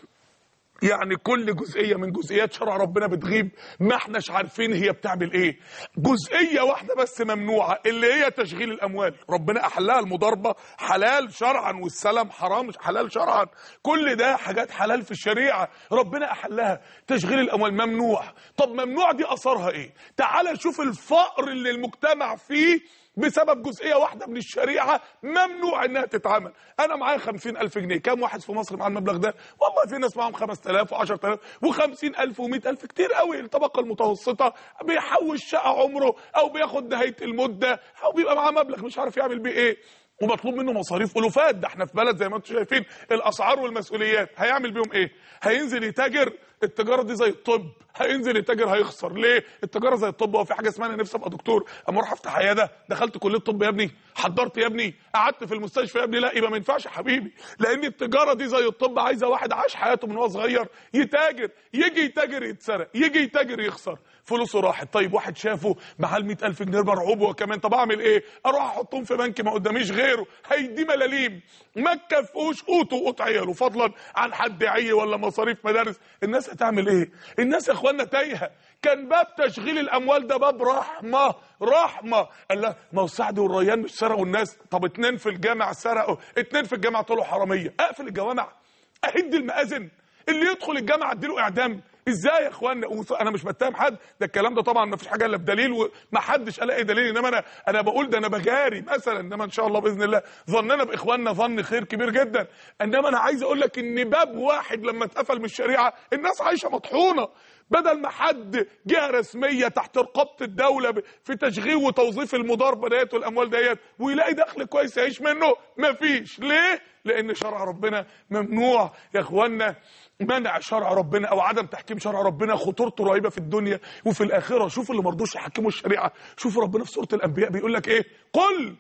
[SPEAKER 2] يعني كل جزئية من جزئيات شرع ربنا بتغيب، ما احناش عارفين هي بتعمل ايه. جزئية واحدة بس ممنوعة اللي هي تشغيل الاموال، ربنا احلها. المضاربة حلال شرعا والسلام حرام حلال شرعا، كل ده حاجات حلال في الشريعة ربنا احلها. تشغيل الاموال ممنوع. طب ممنوع دي اثرها ايه؟ تعال شوف الفقر اللي المجتمع فيه بسبب جزئية واحدة من الشريعة ممنوع انها تتعمل. انا معايا خمسين الف جنيه، كام واحد في مصر مع المبلغ ده؟ والله في ناس معاهم خمسة آلاف وعشرة آلاف وخمسين الف ومئة الف، كتير قوي. الطبقة المتوسطة بيحوش شقة عمره او بياخد نهاية المدة او بيبقى معاه مبلغ مش عارف يعمل بيه ايه، ومطلوب منه مصاريف الوفات. ده احنا في بلد زي ما انتم شايفين الاسعار والمسؤوليات، هيعمل بيهم ايه؟ هينزل يتاجر؟ التجاره دي زي الطب، هينزل يتاجر هيخسر. ليه؟ التجاره زي الطب. هو في حاجه اسمها انا نفسي ابقى دكتور اما اروح افتح عياده؟ دخلت كليه طب يا ابني؟ حضرت يا ابني؟ قعدت في المستشفى يا ابني؟ لا، يبقى ما ينفعش يا حبيبي، لان التجاره دي زي الطب، عايزه واحد عاش حياته من وهو صغير يتاجر. يجي يتاجر يتسرق، يجي يتاجر يخسر، فلوسه راحت. طيب واحد شافه معاه ال مئة الف جنيه مرعوب هو كمان، طب اعمل ايه؟ اروح احطهم في بنك ما قداميش غيره، هيدي ملاليم ما تكفوش قوته وقوت عياله، فضلا عن حد عي ولا مصاريف مدارس. الناس هتعمل ايه؟ الناس يا اخوانا تايهه. كان باب تشغيل الاموال ده باب رحمه رحمه. قال لا ما هو سعد والريان مش سرقوا الناس؟ طب اتنين في الجامع سرقوا، اتنين في الجامع طلعوا حراميه، اقفل الجوامع؟ اهد المآذن؟ اللي يدخل الجامع اديله اعدام؟ ازاي يا اخوانا؟ انا مش بتهم حد، ده الكلام ده طبعا ما فيش حاجه الا بدليل وما حدش قال اي دليل، انما انا انا بقول ده انا بجاري مثلا، انما ان شاء الله باذن الله ظننا باخواننا ظن خير كبير جدا. انما انا عايز اقول لك ان باب واحد لما اتقفل من الشريعه الناس عايشه مطحونه. بدل ما حد جهه رسميه تحت رقابه الدوله في تشغيل وتوظيف المضاربه ديت والاموال ديت ويلاقي دخل كويس يعيش منه، مفيش. ليه؟ لان شرع ربنا ممنوع يا اخوانا. منع شرع ربنا او عدم تحكيم شرع ربنا خطورته رهيبه في الدنيا وفي الاخره. شوف اللي مرضوش يحكموا الشريعه، شوف ربنا في سوره الانبياء بيقول لك ايه؟ قل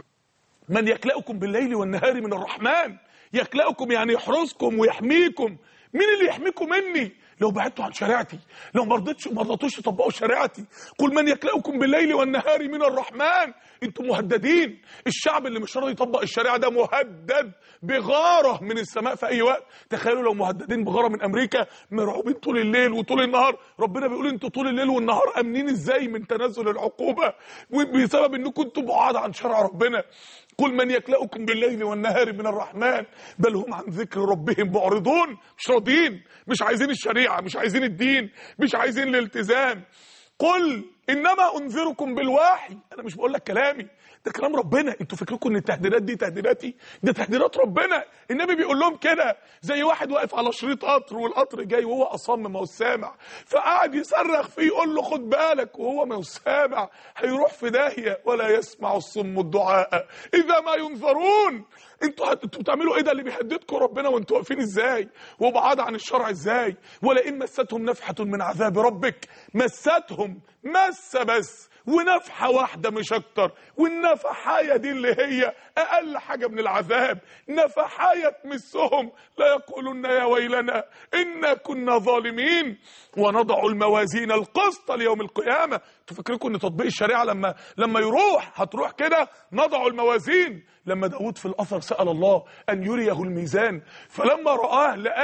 [SPEAKER 2] من يكلأكم بالليل والنهار من الرحمن. يكلأكم يعني يحرسكم ويحميكم. مين اللي يحميكم مني؟ لو بعدتوا عن شريعتي، لو ما رضيتش ما رضيتوش تطبقوا شريعتي. قل من يكلأكم بالليل والنهار من الرحمن. انتم مهددين. الشعب اللي مش راضي يطبق الشريعه ده مهدد بغاره من السماء في اي وقت. تخيلوا لو مهددين بغاره من امريكا، مرعوبين طول الليل وطول النهار. ربنا بيقول انتوا طول الليل والنهار امنين ازاي من تنزل العقوبه بسبب انكم انتم بعاد عن شرع ربنا. قل من يكلأكم بالليل والنهار من الرحمن بل هم عن ذكر ربهم معرضون. مش راضيين، مش عايزين الشريعه، مش عايزين الدين، مش عايزين الالتزام. قل انما انذركم بالوحي. انا مش بقول لك كلامي، ده كلام ربنا. انتوا فاكركم ان التهديدات دي تهديداتي؟ ده تهديدات ربنا. النبي بيقول لهم كده، زي واحد واقف على شريط قطر والقطر جاي وهو اصم ما هو سامع، فقعد يصرخ فيه يقول له خد بالك، وهو ما هو سامع، هيروح في داهيه. ولا يسمع الصم الدعاء اذا ما ينذرون. انتوا انتوا بتعملوا ايه؟ ده اللي بيهددكم ربنا وانتوا واقفين ازاي وبعاد عن الشرع ازاي. ولئن مستهم نفحه من عذاب ربك، مستهم مسه بس ونفحه واحده مش اكتر، والنفحايه دي اللي هي اقل حاجه من العذاب، نفحايه تمسهم لا يقولون يا ويلنا انا كنا ظالمين ونضع الموازين القسط ليوم القيامه. تفكركم ان تطبيق الشريعه لما لما يروح هتروح كده نضع الموازين. لما داود في الاثر سال الله ان يريه الميزان، فلما رآه لقاه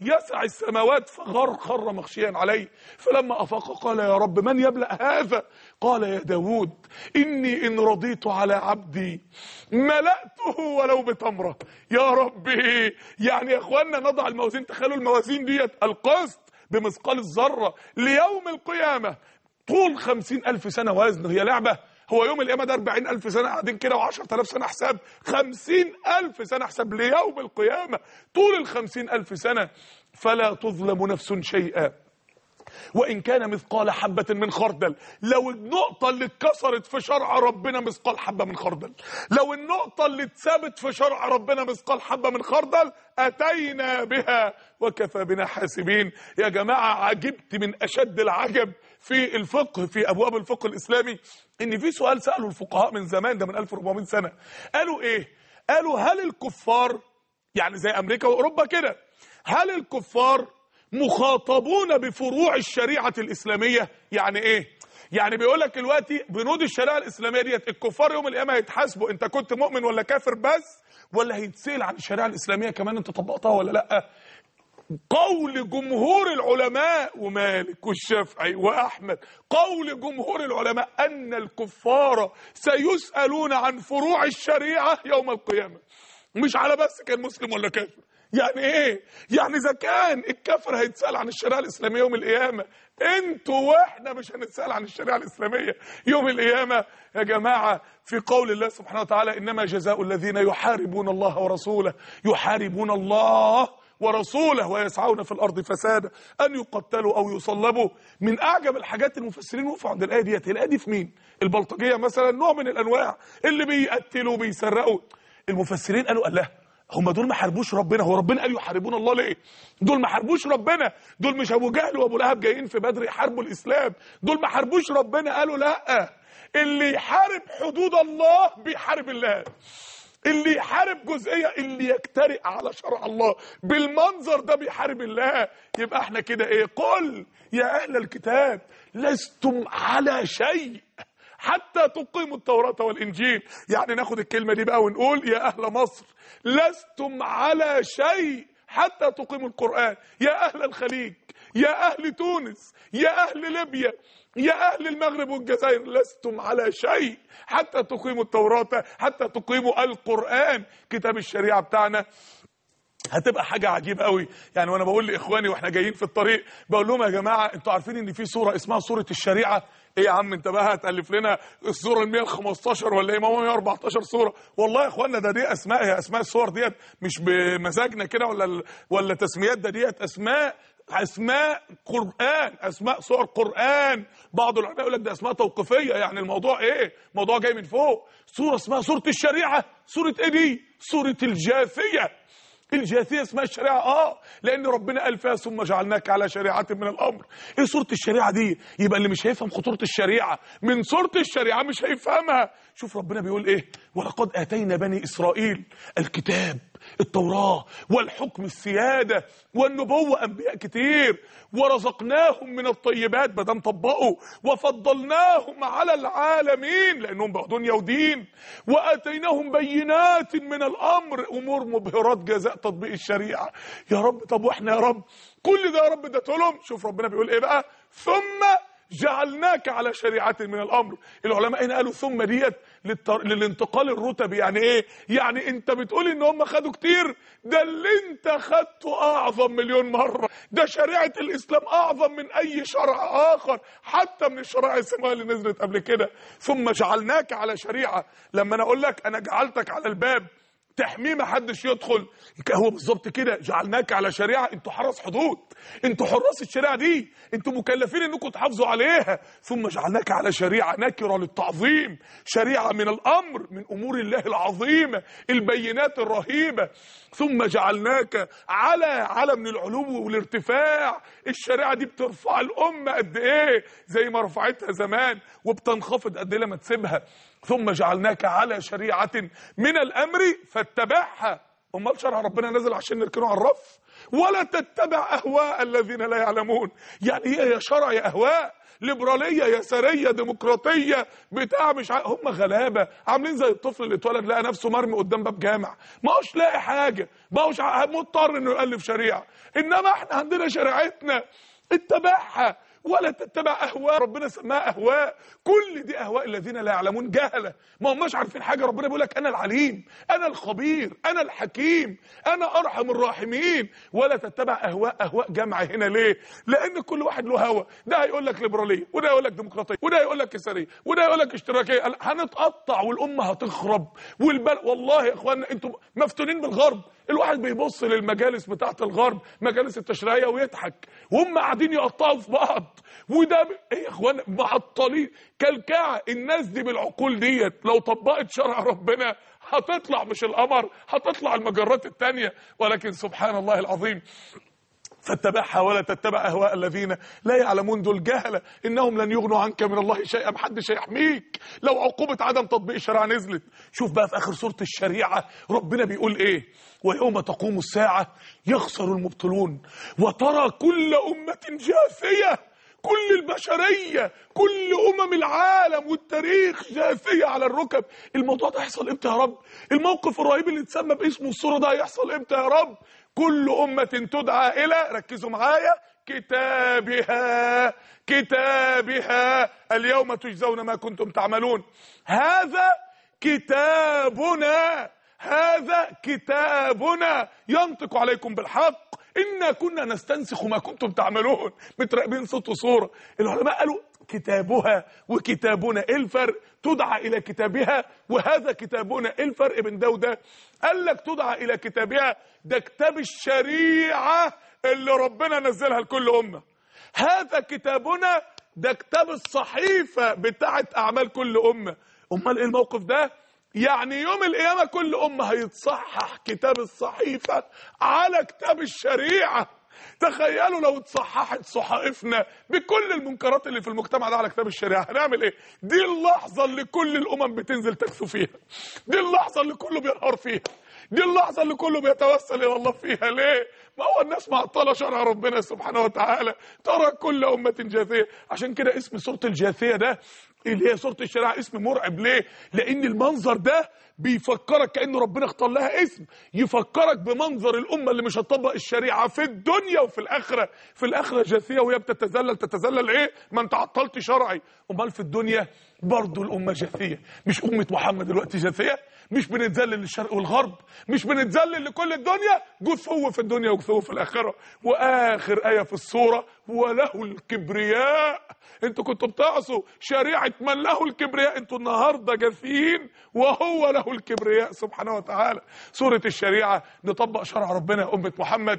[SPEAKER 2] يسع السماوات فغر خر مغشيا عليه. فلما أفاق قال يا رب من يملأ هذا؟ قال يا داود إني إن رضيت على عبدي ملأته ولو بتمرة. يا ربي، يعني يا اخوانا نضع الموازين، تخيلوا الموازين ديت القسط بمثقال الذرة ليوم القيامة، طول خمسين ألف سنة وزن. هي لعبة؟ هو يوم القيامة ده أربعين ألف سنة قاعدين كده وعشرة آلاف سنة حساب؟ خمسين ألف سنة حساب ليوم القيامة، طول الخمسين ألف سنة. فلا تظلم نفس شيئا وإن كان مثقال حبة من خردل. لو النقطة اللي اتكسرت في شرع ربنا مثقال حبة من خردل، لو النقطة اللي اتثبت في شرع ربنا مثقال حبة من خردل، أتينا بها وكفى بنا حاسبين. يا جماعة عجبت من أشد العجب في الفقه، في أبواب الفقه الإسلامي، إن في سؤال سألوا الفقهاء من زمان، ده من ألف وأربعمائة سنة. قالوا إيه؟ قالوا هل الكفار، يعني زي أمريكا وأوروبا كده، هل الكفار مخاطبون بفروع الشريعة الإسلامية؟ يعني إيه؟ يعني بيقول لك دلوقتي بنود الشريعة الإسلامية ديت الكفار يوم القيامة هيتحاسبوا أنت كنت مؤمن ولا كافر بس، ولا هيتسأل عن الشريعة الإسلامية كمان أنت طبقتها ولا لأ؟ قول جمهور العلماء ومالك والشافعي وأحمد، قول جمهور العلماء أن الكفار سيسألون عن فروع الشريعة يوم القيامة، مش على بس كان مسلم ولا كافر. يعني ايه؟ يعني اذا كان الكافر هيتسأل عن الشريعة الإسلامية يوم القيامة، انتوا واحنا مش هنتسأل عن الشريعة الإسلامية يوم القيامة. يا جماعة في قول الله سبحانه وتعالى إنما جزاء الذين يحاربون الله ورسوله، يحاربون الله ورسوله ويسعون في الأرض فسادا أن يقتلوا أو يصلبوا. من أعجب الحاجات المفسرين وقفوا عند الآية ديت. الآية دي في مين؟ البلطجية مثلا، نوع من الأنواع اللي بيقتلوا وبيسرقوا. المفسرين قالوا الله، هم دول ما حاربوش ربنا؟ هو ربنا قال يحاربون الله ليه؟ دول ما حاربوش ربنا، دول مش ابو جهل وابو لهب جايين في بدر يحاربوا الاسلام، دول ما حاربوش ربنا. قالوا لا، اللي يحارب حدود الله بيحارب الله، اللي يحارب جزئيه، اللي يجترئ على شرع الله بالمنظر ده بيحارب الله. يبقى احنا كده ايه؟ قل يا اهل الكتاب لستم على شيء حتى تقيموا التوراة والإنجيل. يعني ناخد الكلمة دي بقى ونقول يا أهل مصر لستم على شيء حتى تقيموا القرآن، يا أهل الخليج، يا أهل تونس، يا أهل ليبيا، يا أهل المغرب والجزائر، لستم على شيء حتى تقيموا التوراة، حتى تقيموا القرآن كتاب الشريعة بتاعنا. هتبقى حاجة عجيبة قوي. يعني وانا بقول لاخواني واحنا جايين في الطريق، بقول لهم يا جماعة انتوا عارفين ان في سورة اسمها سورة الشريعة؟ ايه يا عم انت بقى هتألف لنا السورة ال مية وخمستاشر ولا ايه؟ ما هو مية وأربعتاشر سورة. والله يا اخوانا ده دي اسماء، هي اسماء السور ديت مش بمزاجنا كده ولا ولا تسميات، ده ديت اسماء، اسماء قرآن، اسماء سور قرآن. بعض العلماء يقول لك ده اسماء توقيفية، يعني الموضوع ايه؟ موضوع جاي من فوق. سورة اسمها سورة الشريعة. سورة ايه دي؟ سورة الجاثية. الجاثية اسمها الشريعة، اه لان ربنا قال فيها ثم جعلناك على شريعة من الامر. ايه سورة الشريعة دي؟ يبقى اللي مش هيفهم خطورة الشريعة من سورة الشريعة مش هيفهمها. شوف ربنا بيقول ايه؟ ولقد اتينا بني اسرائيل الكتاب، التوراة والحكم، السيادة والنبوة، انبياء كتير، ورزقناهم من الطيبات بدل طبقوا، وفضلناهم على العالمين لانهم بقى دنيا ودين، واتيناهم بينات من الامر، امور مبهرات جزاء تطبيق الشريعة. يا رب طب واحنا يا رب كل ده يا رب ده لهم؟ شوف ربنا بيقول ايه بقى؟ ثم جعلناك على شريعة من الامر. العلماء هنا قالوا ثم ديت للتر... للانتقال الرتبي. يعني ايه؟ يعني انت بتقول ان هم خدوا كتير، ده اللي انت خدته اعظم مليون مرة. ده شريعة الاسلام اعظم من اي شرع اخر، حتى من الشرائع السماوية اللي نزلت قبل كده. ثم جعلناك على شريعة، لما انا اقول لك انا جعلتك على الباب تحميه ما حدش يدخل، هو بالظبط كده. جعلناك على شريعه، انتوا حراس حدود، انتوا حراس الشريعه دي، انتوا مكلفين انكم تحافظوا عليها. ثم جعلناك على شريعه نكره للتعظيم، شريعه من الامر، من امور الله العظيمه، البينات الرهيبه. ثم جعلناك على على من العلو والارتفاع. الشريعه دي بترفع الامه قد ايه؟ زي ما رفعتها زمان، وبتنخفض قد ايه لما تسيبها. ثم جعلناك على شريعة من الأمر فاتبعها امال شرع ربنا نزل عشان نركنه على الرف. ولا تتبع اهواء الذين لا يعلمون. يعني ايه يا شرع يا اهواء؟ ليبراليه، يساريه، ديمقراطيه، بتاع مش ع... هم غلابه عاملين زي الطفل اللي اتولد لقى نفسه مرمي قدام باب جامع، ما هوش لاقي حاجه، ما هوش ع... مضطر انه يالف شريعه. انما احنا عندنا شريعتنا اتبعها. ولا تتبع اهواء، ربنا سماها اهواء. كل دي اهواء الذين لا يعلمون، جهله ما هماش عارفين حاجه. ربنا بيقول لك انا العليم، انا الخبير، انا الحكيم، انا ارحم الراحمين. ولا تتبع اهواء. اهواء جمع هنا ليه؟ لان كل واحد له هوى. ده هيقول لك ليبراليه، وده يقول لك ديمقراطيه، وده يقول لك يساريه، وده يقول لك اشتراكيه. هنتقطع والامه هتخرب. والبل والله يا اخوانا انتم مفتونين بالغرب. الواحد بيبص للمجالس بتاعت الغرب، مجالس التشريعيه، ويضحك وهم قاعدين يقطعوا في بعض. وده ب... ايه يا اخوانا؟ معطلين كلكعه. الناس دي بالعقول ديت لو طبقت شرع ربنا هتطلع مش القمر، هتطلع المجرات التانية. ولكن سبحان الله العظيم فاتبعها ولا تتبع اهواء الذين لا يعلمون. دول جهله، انهم لن يغنوا عنك من الله شيئا. محدش هيحميك لو عقوبه عدم تطبيق الشريعه نزلت. شوف بقى في اخر سوره الشريعه ربنا بيقول ايه؟ ويوم تقوم الساعه يخسر المبطلون وترى كل امه جاثيه. كل البشريه، كل امم العالم والتاريخ جاثيه على الركب. الموضوع ده هيحصل امتى يا رب؟ الموقف الرهيب اللي اتسمى باسمه الصوره ده هيحصل امتى يا رب؟ كل أمة تدعى إلى، ركزوا معايا، كتابها كتابها اليوم تجزون ما كنتم تعملون. هذا كتابنا، هذا كتابنا ينطق عليكم بالحق إنا كنا نستنسخ ما كنتم تعملون. متراقبين صوت وصورة. العلماء قالوا كتابها وكتابنا، ايه الفرق؟ تدعى الى كتابها وهذا كتابنا، ايه الفرق بين ده وده؟ قال لك تدعى الى كتابها ده كتاب الشريعه اللي ربنا نزلها لكل امه. هذا كتابنا ده كتاب الصحيفه بتاعه اعمال كل امه. امال ايه الموقف ده؟ يعني يوم القيامه كل امه هيتصحح كتاب الصحيفه على كتاب الشريعه. تخيلوا لو اتصححت صحائفنا بكل المنكرات اللي في المجتمع ده على كتاب الشريعه، هنعمل ايه؟ دي اللحظه اللي كل الامم بتنزل تكسو فيها، دي اللحظه اللي كله بينهار فيها، دي اللحظه اللي كله بيتوسل الى الله فيها. ليه؟ ما هو الناس معطله شرع ربنا سبحانه وتعالى. ترى كل امه جاثيه. عشان كده اسم سوره الجاثيه ده اللي هي سوره الشريعه اسم مرعب. ليه؟ لان المنظر ده بيفكرك كأنه ربنا اختار لها اسم يفكرك بمنظر الأمة اللي مش هتطبق الشريعة في الدنيا وفي الآخرة. في الآخرة جاثية وهي بتتذلل. تتذلل ايه؟ ما انت عطلت شرعي. امال في الدنيا برضو الأمة جاثية. مش أمة محمد دلوقتي جاثية؟ مش بنتذلل للشرق والغرب؟ مش بنتذلل لكل الدنيا؟ جثو في الدنيا وجثو في الآخرة. وآخر آية في السورة وله الكبرياء. انتوا كنتوا بتعصوا شريعة من له الكبرياء، انتوا النهارده جاثيين وهو له الكبرياء سبحانه وتعالى. سورة الشريعة نطبق شرع ربنا يا أمة محمد.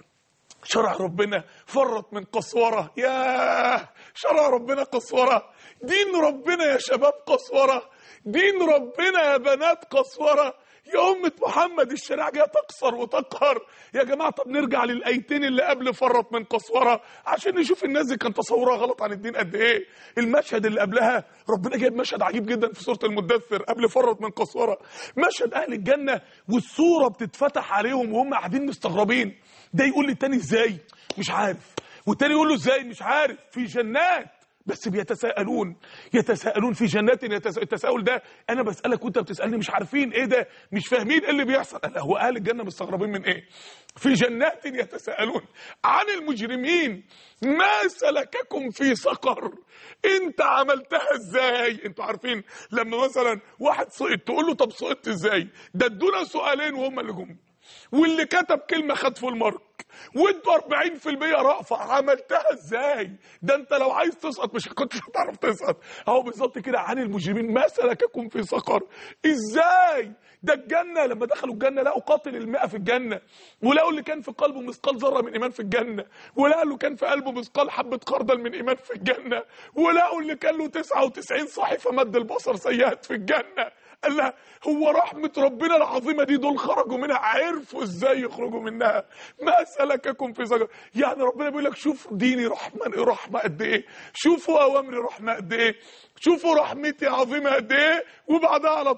[SPEAKER 2] شرع ربنا فرط من قسورة. ياه، شرع ربنا قسورة. دين ربنا يا شباب قسورة. دين ربنا يا بنات قسورة. يا أمة محمد الشريعة جاية تقصر وتقهر يا جماعة. طب نرجع للآيتين اللي قبل فرط من قسورة عشان نشوف الناس دي كان تصورها غلط عن الدين قد إيه. المشهد اللي قبلها ربنا جايب مشهد عجيب جدا في سورة المدثر قبل فرط من قسورة. مشهد أهل الجنة والسورة بتتفتح عليهم وهم قاعدين مستغربين. ده يقول للتاني إزاي؟ مش عارف. والتاني يقول له إزاي؟ مش عارف. في جنات بس بيتساءلون. يتساءلون في جنات يتساءل. التساؤل ده انا بسالك وانت بتسالني مش عارفين ايه ده، مش فاهمين ايه اللي بيحصل. هو اهل الجنه مستغربين من ايه؟ في جنات يتساءلون عن المجرمين ما سلككم في سقر. انت عملتها ازاي؟ انتوا عارفين لما مثلا واحد سقط تقول له طب سقطت ازاي؟ ده ادونا سؤالين وهم اللي جم، واللي كتب كلمه خد في المارك، وانتوا أربعين في المية رأفة. عملتها ازاي؟ ده انت لو عايز تسقط مش كنتش هتعرف تسقط. اهو بالظبط كده عن المجرمين ما سلككم في سقر. ازاي؟ ده الجنه لما دخلوا الجنه لقوا قاتل المئة في الجنه، ولقوا اللي كان في قلبه مثقال ذره من ايمان في الجنه، ولقوا اللي كان في قلبه مثقال حبه خردل من ايمان في الجنه، ولقوا اللي كان له تسعة وتسعين صحيفه مد البصر سيئات في الجنه. قال لها هو رحمة ربنا العظيمة دي دول خرجوا منها، عرفوا ازاي يخرجوا منها. ما سلككم في سقر. يعني ربنا بيقول لك شوف ديني رحمة رحمة قد ايه، شوفوا اوامري رحمة قد ايه، شوفوا رحمتي عظيمة قد ايه، وبعدها على طول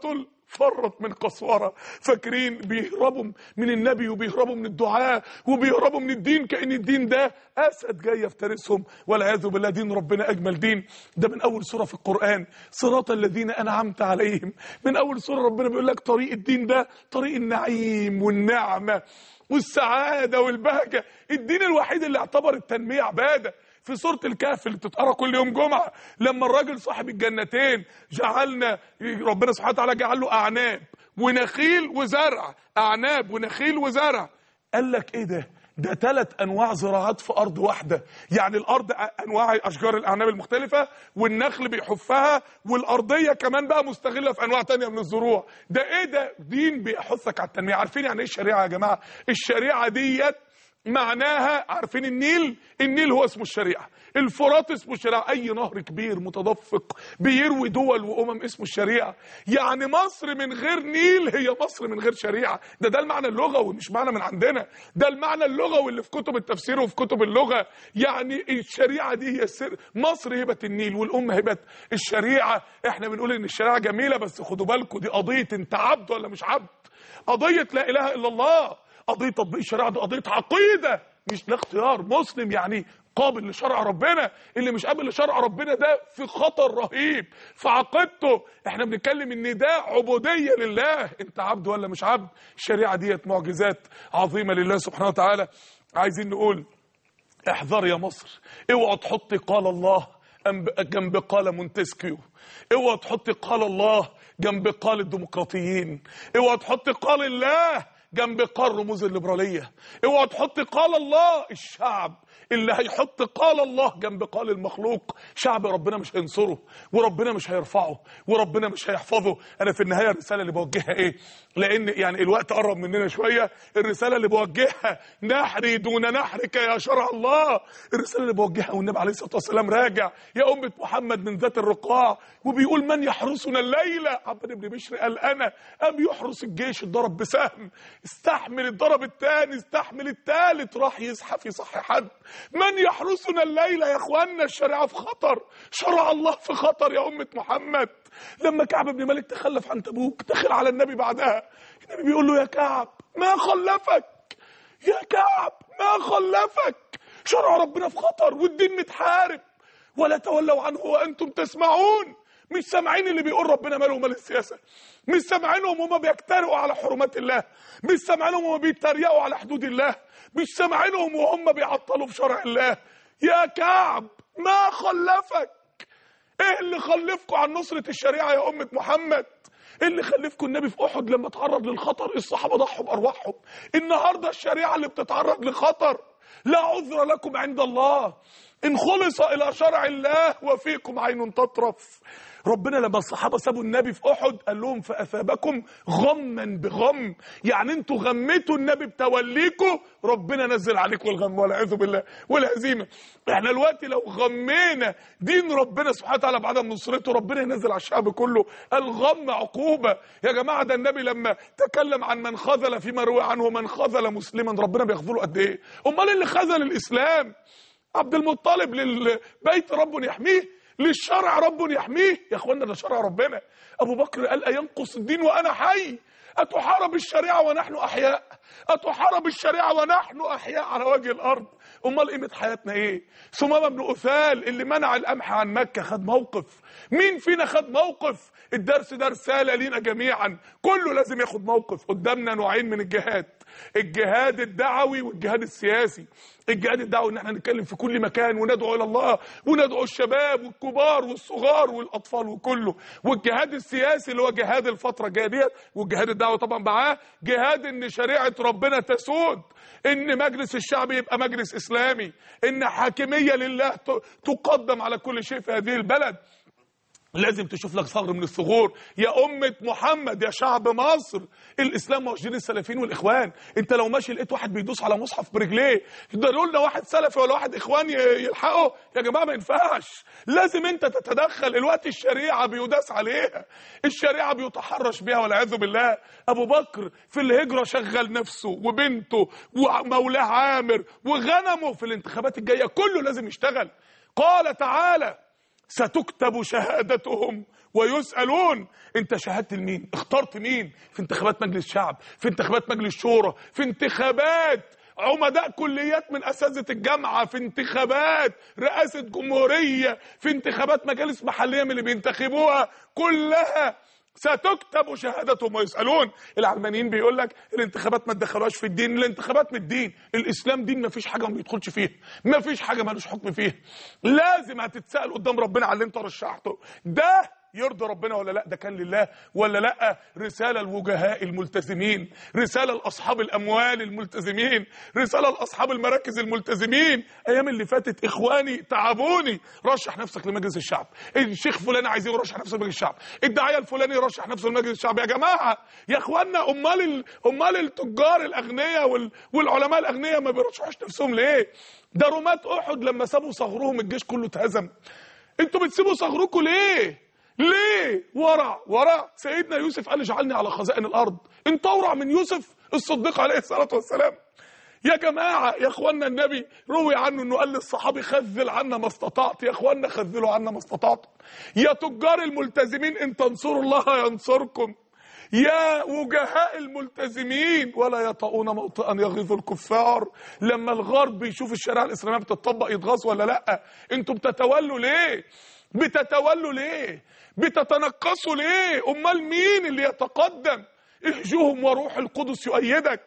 [SPEAKER 2] فرط من قسورة. فاكرين بيهربوا من النبي وبيهربوا من الدعاء وبيهربوا من الدين كأن الدين ده أسد جاي يفترسهم، والعياذ بالله. دين ربنا أجمل دين. ده من أول سورة في القرآن، صراط الذين أنعمت عليهم. من أول سورة ربنا بيقول لك طريق الدين ده طريق النعيم والنعمة والسعادة والبهجة. الدين الوحيد اللي اعتبر التنمية عبادة. في سورة الكهف اللي بتتقرا كل يوم جمعة، لما الراجل صاحب الجنتين جعلنا، ربنا سبحانه وتعالى جعل له أعناب ونخيل وزرع، أعناب ونخيل وزرع. قال لك إيه ده؟ ده ثلاث أنواع زراعات في أرض واحدة. يعني الأرض أنواع أشجار الأعناب المختلفة، والنخل بيحفها، والأرضية كمان بقى مستغلة في أنواع تانية من الزروع. ده إيه ده؟ دين بيحثك على التنمية. عارفين يعني إيه الشريعة يا جماعة؟ الشريعة ديت معناها، عارفين النيل؟ النيل هو اسمه الشريعة. الفرات اسمه الشريعة. اي نهر كبير متدفق بيروي دول وامم اسمه الشريعة. يعني مصر من غير نيل هي مصر من غير شريعة. ده ده المعنى اللغوي، مش معنى من عندنا، ده المعنى اللغوي اللي في كتب التفسير وفي كتب اللغة. يعني الشريعة دي هي السر. مصر هبة النيل والأم هبة الشريعة. احنا بنقول ان الشريعة جميلة، بس خدوا بالكم دي قضية انت عبد ولا مش عبد. قضية لا اله الا الله. قضية تطبيق الشريعة دي قضية عقيدة، مش لا اختيار. مسلم يعني قابل لشرع ربنا. اللي مش قابل لشرع ربنا ده في خطر رهيب في عقيدته. احنا بنتكلم ان ده عبودية لله. انت عبد ولا مش عبد؟ الشريعة ديت معجزات عظيمة لله سبحانه وتعالى. عايزين نقول احذر يا مصر، اوعى تحطي قال الله جنب قال مونتسكيو، اوعى تحطي قال الله جنب قال الديمقراطيين، اوعى تحطي قال الله جنب قال رموز الليبرالية، اوعى تحط قال الله. الشعب اللي هيحط قال الله جنب قال المخلوق شعب ربنا مش هينصره، وربنا مش هيرفعه، وربنا مش هيحفظه. انا في النهاية الرسالة اللي بوجهها ايه؟ لان يعني الوقت قرب مننا شوية. الرسالة اللي بوجهها نحري دون نحرك يا شرع الله. الرسالة اللي بوجهها والنبي عليه الصلاة والسلام راجع يا أمة محمد من ذات الرقاع وبيقول من يحرسنا الليلة؟ عبد بن بشر قال انا. قام يحرس الجيش، اتضرب بسهم، استحمل، الضرب الثاني، استحمل الثالث، راح يزحف يصحي حد. من يحرسنا الليلة يا اخوانا؟ الشريعة في خطر، شرع الله في خطر يا أمة محمد. لما كعب بن مالك تخلف عن تبوك دخل على النبي بعدها، النبي بيقول له يا كعب ما خلفك، يا كعب ما خلفك، شرع ربنا في خطر والدين متحارب. ولا تولوا عنه وأنتم تسمعون. مش سامعين اللي بيقول ربنا ماله ومال السياسة، مش سامعينهم وهم بيجترئوا على حرمات الله، مش سامعينهم وهم بيتريقوا على حدود الله، مش سامعينهم وهم بيعطلوا في شرع الله. يا كعب ما خلفك. ايه اللي خلفكم عن نصرة الشريعة يا أمة محمد؟ ايه اللي خلفكم؟ النبي في أحد لما تعرض للخطر الصحابة ضحوا بأرواحهم. النهاردة الشريعة اللي بتتعرض لخطر لا عذر لكم عند الله إن خلص إلى شرع الله وفيكم عين تطرف. ربنا لما الصحابة سابوا النبي في أحد قال لهم فأثابكم غما بغم. يعني انتوا غميتوا النبي بتوليكوا، ربنا نزل عليكم الغم والعياذ بالله والهزيمة. احنا دلوقتي لو غمينا دين ربنا سبحانه وتعالى بعدم نصرته، ربنا ينزل على الشعب كله الغم عقوبة. يا جماعة ده النبي لما تكلم عن من خذل فيما روى عنه من خذل مسلما، ربنا بيخذله قد ايه؟ امال اللي خذل الإسلام؟ عبد المطلب للبيت رب يحميه، للشرع رب يحميه. يا اخوانا ده شرع ربنا. ابو بكر قال اينقص الدين وانا حي؟ اتحارب الشريعه ونحن احياء؟ اتحارب الشريعه ونحن احياء على وجه الارض؟ امال قيمه حياتنا ايه؟ ثمامه بن اثال اللي منع القمح عن مكه خد موقف. مين فينا خد موقف؟ الدرس ده رساله لينا جميعا، كله لازم ياخد موقف. قدامنا نوعين من الجهاد، الجهاد الدعوي والجهاد السياسي. الجهاد الدعوي ان احنا نتكلم في كل مكان وندعو الى الله وندعو الشباب والكبار والصغار والاطفال وكله. والجهاد السياسي اللي هو جهاد الفتره الجايه ديت، والجهاد الدعوي طبعا معاه جهاد ان شريعه ربنا تسود، ان مجلس الشعب يبقى مجلس اسلامي، ان حاكميه لله تقدم على كل شيء في هذه البلد. لازم تشوف لك ثغر من الثغور يا أمة محمد يا شعب مصر. الإسلام موجودين السلفيين والإخوان. أنت لو ماشي لقيت واحد بيدوس على مصحف برجليه يقولوا لنا واحد سلفي ولا واحد إخوان يلحقه؟ يا جماعة ما ينفعش، لازم أنت تتدخل. الوقت الشريعة بيداس عليها، الشريعة بيتحرش بها والعياذ بالله. أبو بكر في الهجرة شغل نفسه وبنته ومولاه عامر وغنمه، في الانتخابات الجاية كله لازم يشتغل. قال تعالى ستكتب شهادتهم ويسألون. انت شهدت لمين؟ اخترت مين؟ في انتخابات مجلس شعب، في انتخابات مجلس شورى، في انتخابات عمداء كليات من اساتذه الجامعه، في انتخابات رئاسه جمهوريه، في انتخابات مجالس محليه من اللي بينتخبوها، كلها ستكتب شهادتهم ويسألون. العلمانيين بيقول لك الانتخابات ما تدخلوهاش في الدين، الانتخابات من الدين. الاسلام دين ما فيش حاجه ما بيدخلش فيها، ما فيش حاجه مالوش حكم فيها. لازم هتتسأل قدام ربنا على اللي انت رشحته ده يرضي ربنا ولا لا، ده كان لله ولا لا. رساله الوجهاء الملتزمين، رساله لاصحاب الاموال الملتزمين، رساله لاصحاب المراكز الملتزمين. ايام اللي فاتت اخواني تعبوني، رشح نفسك لمجلس الشعب، الشيخ فلان عايز يرشح نفسه لمجلس الشعب، الداعيه الفلاني يرشح نفسه لمجلس الشعب. يا جماعه يا اخوانا، امال ال... امال التجار الاغنياء وال... والعلماء الاغنياء ما بيرشحوش نفسهم ليه؟ ده رماة احد لما سابوا صغرهم الجيش كله اتهزم. انتوا بتسيبوا صغركم ليه؟ ليه؟ ورع ورع. سيدنا يوسف قال اجعلني على خزائن الارض. انت اورع من يوسف الصديق عليه الصلاه والسلام. يا جماعه يا اخوانا، النبي روي عنه انه قال للصحابي خذل عنا ما استطعت. يا اخوانا خذلوا عنا ما استطعتم. يا تجار الملتزمين ان تنصروا الله ينصركم. يا وجهاء الملتزمين ولا يطؤون موطئا يغيظ الكفار. لما الغرب يشوف الشريعه الاسلاميه بتطبق يتغاظ ولا لا؟ انتوا بتتولوا ليه؟ بتتولوا ليه؟ بتتنقصوا ليه؟ امال مين اللي يتقدم؟ اهجوهم وروح القدس يؤيدك.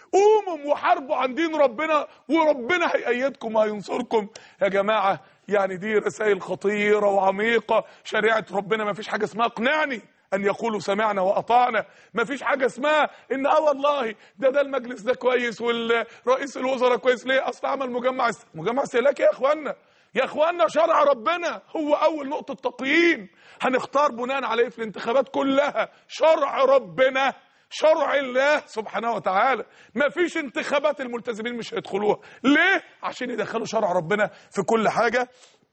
[SPEAKER 2] قوموا وحاربوا عن دين ربنا وربنا هيأيدكم وهينصركم. يا جماعه يعني دي رسائل خطيره وعميقه. شريعه ربنا ما فيش حاجه اسمها اقنعني ان يقولوا سمعنا واطعنا. ما فيش حاجه اسمها ان اه والله ده ده المجلس ده كويس والرئيس الوزراء كويس. ليه؟ اصل عمل مجمع مجمع استهلاكي. يا اخوانا يا اخوانا شرع ربنا هو اول نقطه تقييم. هنختار بناء عليه في الانتخابات كلها شرع ربنا، شرع الله سبحانه وتعالى. ما فيش انتخابات الملتزمين مش هيدخلوها. ليه؟ عشان يدخلوا شرع ربنا في كل حاجه.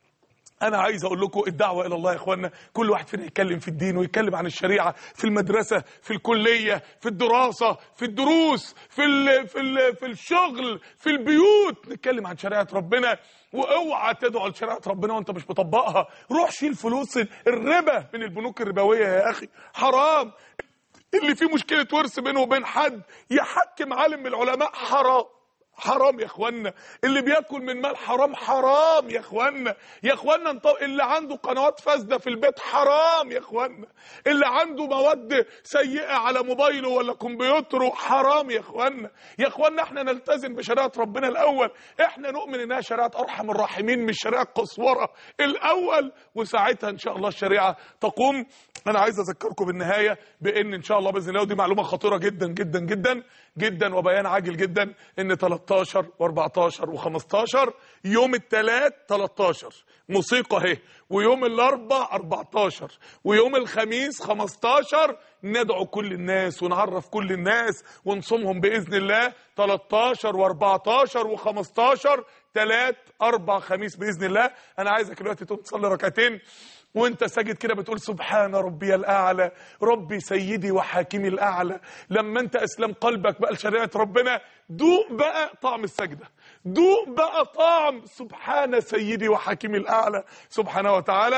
[SPEAKER 2] انا عايز اقول لكم الدعوه الى الله يا اخوانا، كل واحد فينا يتكلم في الدين ويتكلم عن الشريعه في المدرسه، في الكليه، في الدراسه، في الدروس، في ال في ال في الشغل، في البيوت، نتكلم عن شريعه ربنا. واوعى تدعو لشريعه ربنا وانت مش مطبقها. روح شيل فلوس الربا من البنوك الربويه يا اخي، حرام. اللي فيه مشكله ورث بينه وبين حد يحكم عالم من العلماء، حرام حرام يا اخوانا. اللي بياكل من مال حرام حرام يا اخوانا. يا اخوانا اللي عنده قنوات فاسده في البيت حرام يا اخوانا. اللي عنده مواد سيئه على موبايله ولا كمبيوتره حرام يا اخوانا. يا اخوانا احنا نلتزم بشريعه ربنا الاول. احنا نؤمن انها شريعه ارحم الراحمين مش شريعه قسوره الاول، وساعتها ان شاء الله الشريعه تقوم. انا عايز اذكركم بالنهايه بان ان شاء الله باذن الله، ودي معلومه خطيره جدا جدا جدا جدا وبيان عاجل جدا، ان تلتاشر واربعتاشر وخمستاشر يوم الثلاث تلتاشر موسيقى اهي، ويوم الاربع اربعتاشر، ويوم الخميس خمستاشر ندعو كل الناس ونعرف كل الناس ونصومهم باذن الله. تلتاشر واربعتاشر وخمستاشر ثلاث اربع خميس باذن الله. انا عايزك دلوقتي تقوم تصلي ركعتين وانت ساجد كده بتقول سبحان ربي الاعلى، ربي سيدي وحاكمي الاعلى. لما انت اسلم قلبك بقى لشريعه ربنا، دوق بقى طعم السجده، دوق بقى طعم سبحان سيدي وحاكمي الاعلى سبحانه وتعالى.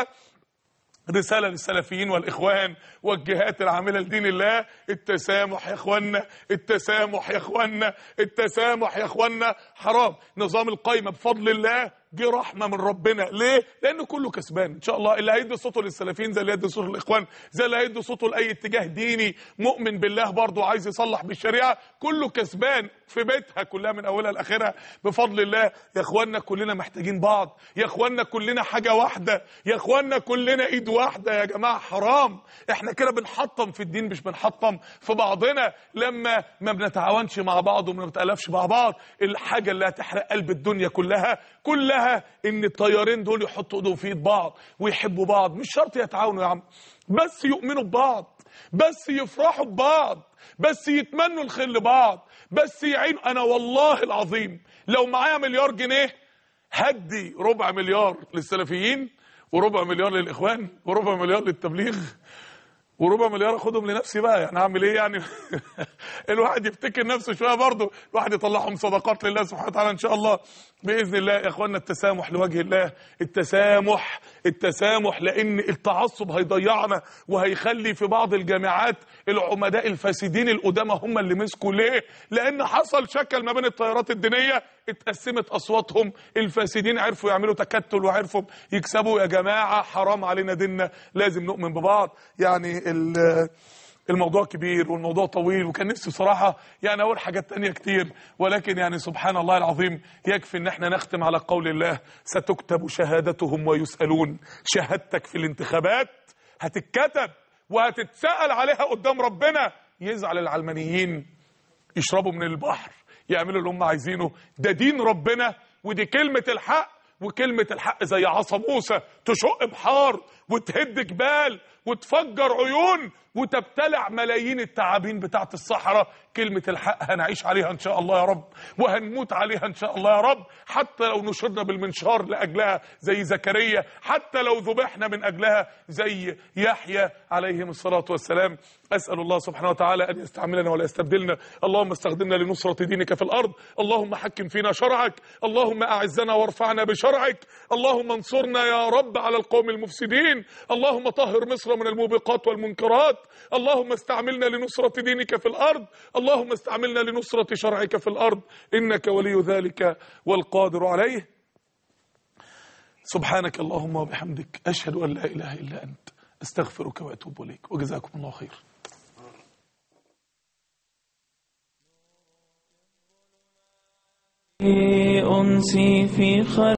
[SPEAKER 2] رسالة للسلفيين والإخوان والجهات العاملة لدين الله، التسامح يا إخوانا، التسامح يا إخوانا، التسامح يا إخوانا. حرام. نظام القايمة بفضل الله دي رحمة من ربنا. ليه؟ لأنه كله كسبان إن شاء الله. اللي هيدي صوته للسلفيين زي اللي هيدي صوته للإخوان، زي اللي هيدي صوته لأي اتجاه ديني مؤمن بالله برضه عايز يصلح بالشريعة، كله كسبان في بيتها كلها من أولها لآخرها بفضل الله. يا إخوانا كلنا محتاجين بعض، يا إخوانا كلنا حاجة واحدة، يا إخوانا كلنا إيد واحدة يا جماعة. حرام. إحنا كده بنحطم في الدين مش بنحطم في بعضنا لما ما بنتعاونش مع بعض وما بنتألفش مع بعض. الحاجة اللي هتحرق قلب الدنيا كلها كلها ان الطيارين دول يحطوا ايدهم في ايد بعض ويحبوا بعض. مش شرط يتعاونوا يا عم، بس يؤمنوا ببعض، بس يفرحوا ببعض، بس يتمنوا الخير لبعض، بس يعينوا. انا والله العظيم لو معايا مليار جنيه هدي ربع مليار للسلفيين وربع مليار للاخوان وربع مليار للتبليغ وربع مليار اخدهم لنفسي بقى، يعني اعمل ايه يعني؟ الواحد يفتكر نفسه شويه برضه، الواحد يطلعهم صدقات لله سبحانه وتعالى ان شاء الله باذن الله. يا اخوانا التسامح لوجه الله، التسامح التسامح لان التعصب هيضيعنا وهيخلي في بعض الجامعات العمداء الفاسدين القدامى هم اللي مسكوا. ليه؟ لان حصل شكل ما بين التيارات الدينيه، اتقسمت اصواتهم، الفاسدين عرفوا يعملوا تكتل وعرفوا يكسبوا. يا جماعه حرام علينا ديننا، لازم نؤمن ببعض. يعني الموضوع كبير والموضوع طويل، وكان نفسي بصراحه يعني اقول حاجات تانية كتير، ولكن يعني سبحان الله العظيم يكفي ان احنا نختم على قول الله: ستكتب شهادتهم ويسألون. شهادتك في الانتخابات هتتكتب وهتتسأل عليها قدام ربنا. يزعل العلمانيين يشربوا من البحر، يعملوا اللي هم عايزينه، ده دين ربنا ودي كلمة الحق. وكلمة الحق زي عصا موسى تشق بحار وتهد جبال وتفجر عيون وتبتلع ملايين التعابين بتاعت الصحراء. كلمة الحق هنعيش عليها ان شاء الله يا رب، وهنموت عليها ان شاء الله يا رب، حتى لو نشرنا بالمنشار لاجلها زي زكريا، حتى لو ذبحنا من اجلها زي يحيى عليهم الصلاة والسلام. اسأل الله سبحانه وتعالى ان يستعملنا ولا يستبدلنا. اللهم استخدمنا لنصرة دينك في الارض، اللهم حكم فينا شرعك، اللهم اعزنا وارفعنا بشرعك، اللهم انصرنا يا رب على القوم المفسدين، اللهم طهر مصر من الموبقات والمنكرات، اللهم استعملنا لنصرة دينك في الارض، اللهم استعملنا لنصرة شرعك في الارض، انك ولي ذلك والقادر عليه. سبحانك اللهم وبحمدك، اشهد ان لا اله الا انت، استغفرك واتوب اليك، وجزاكم الله خير.
[SPEAKER 1] أنسي في خلق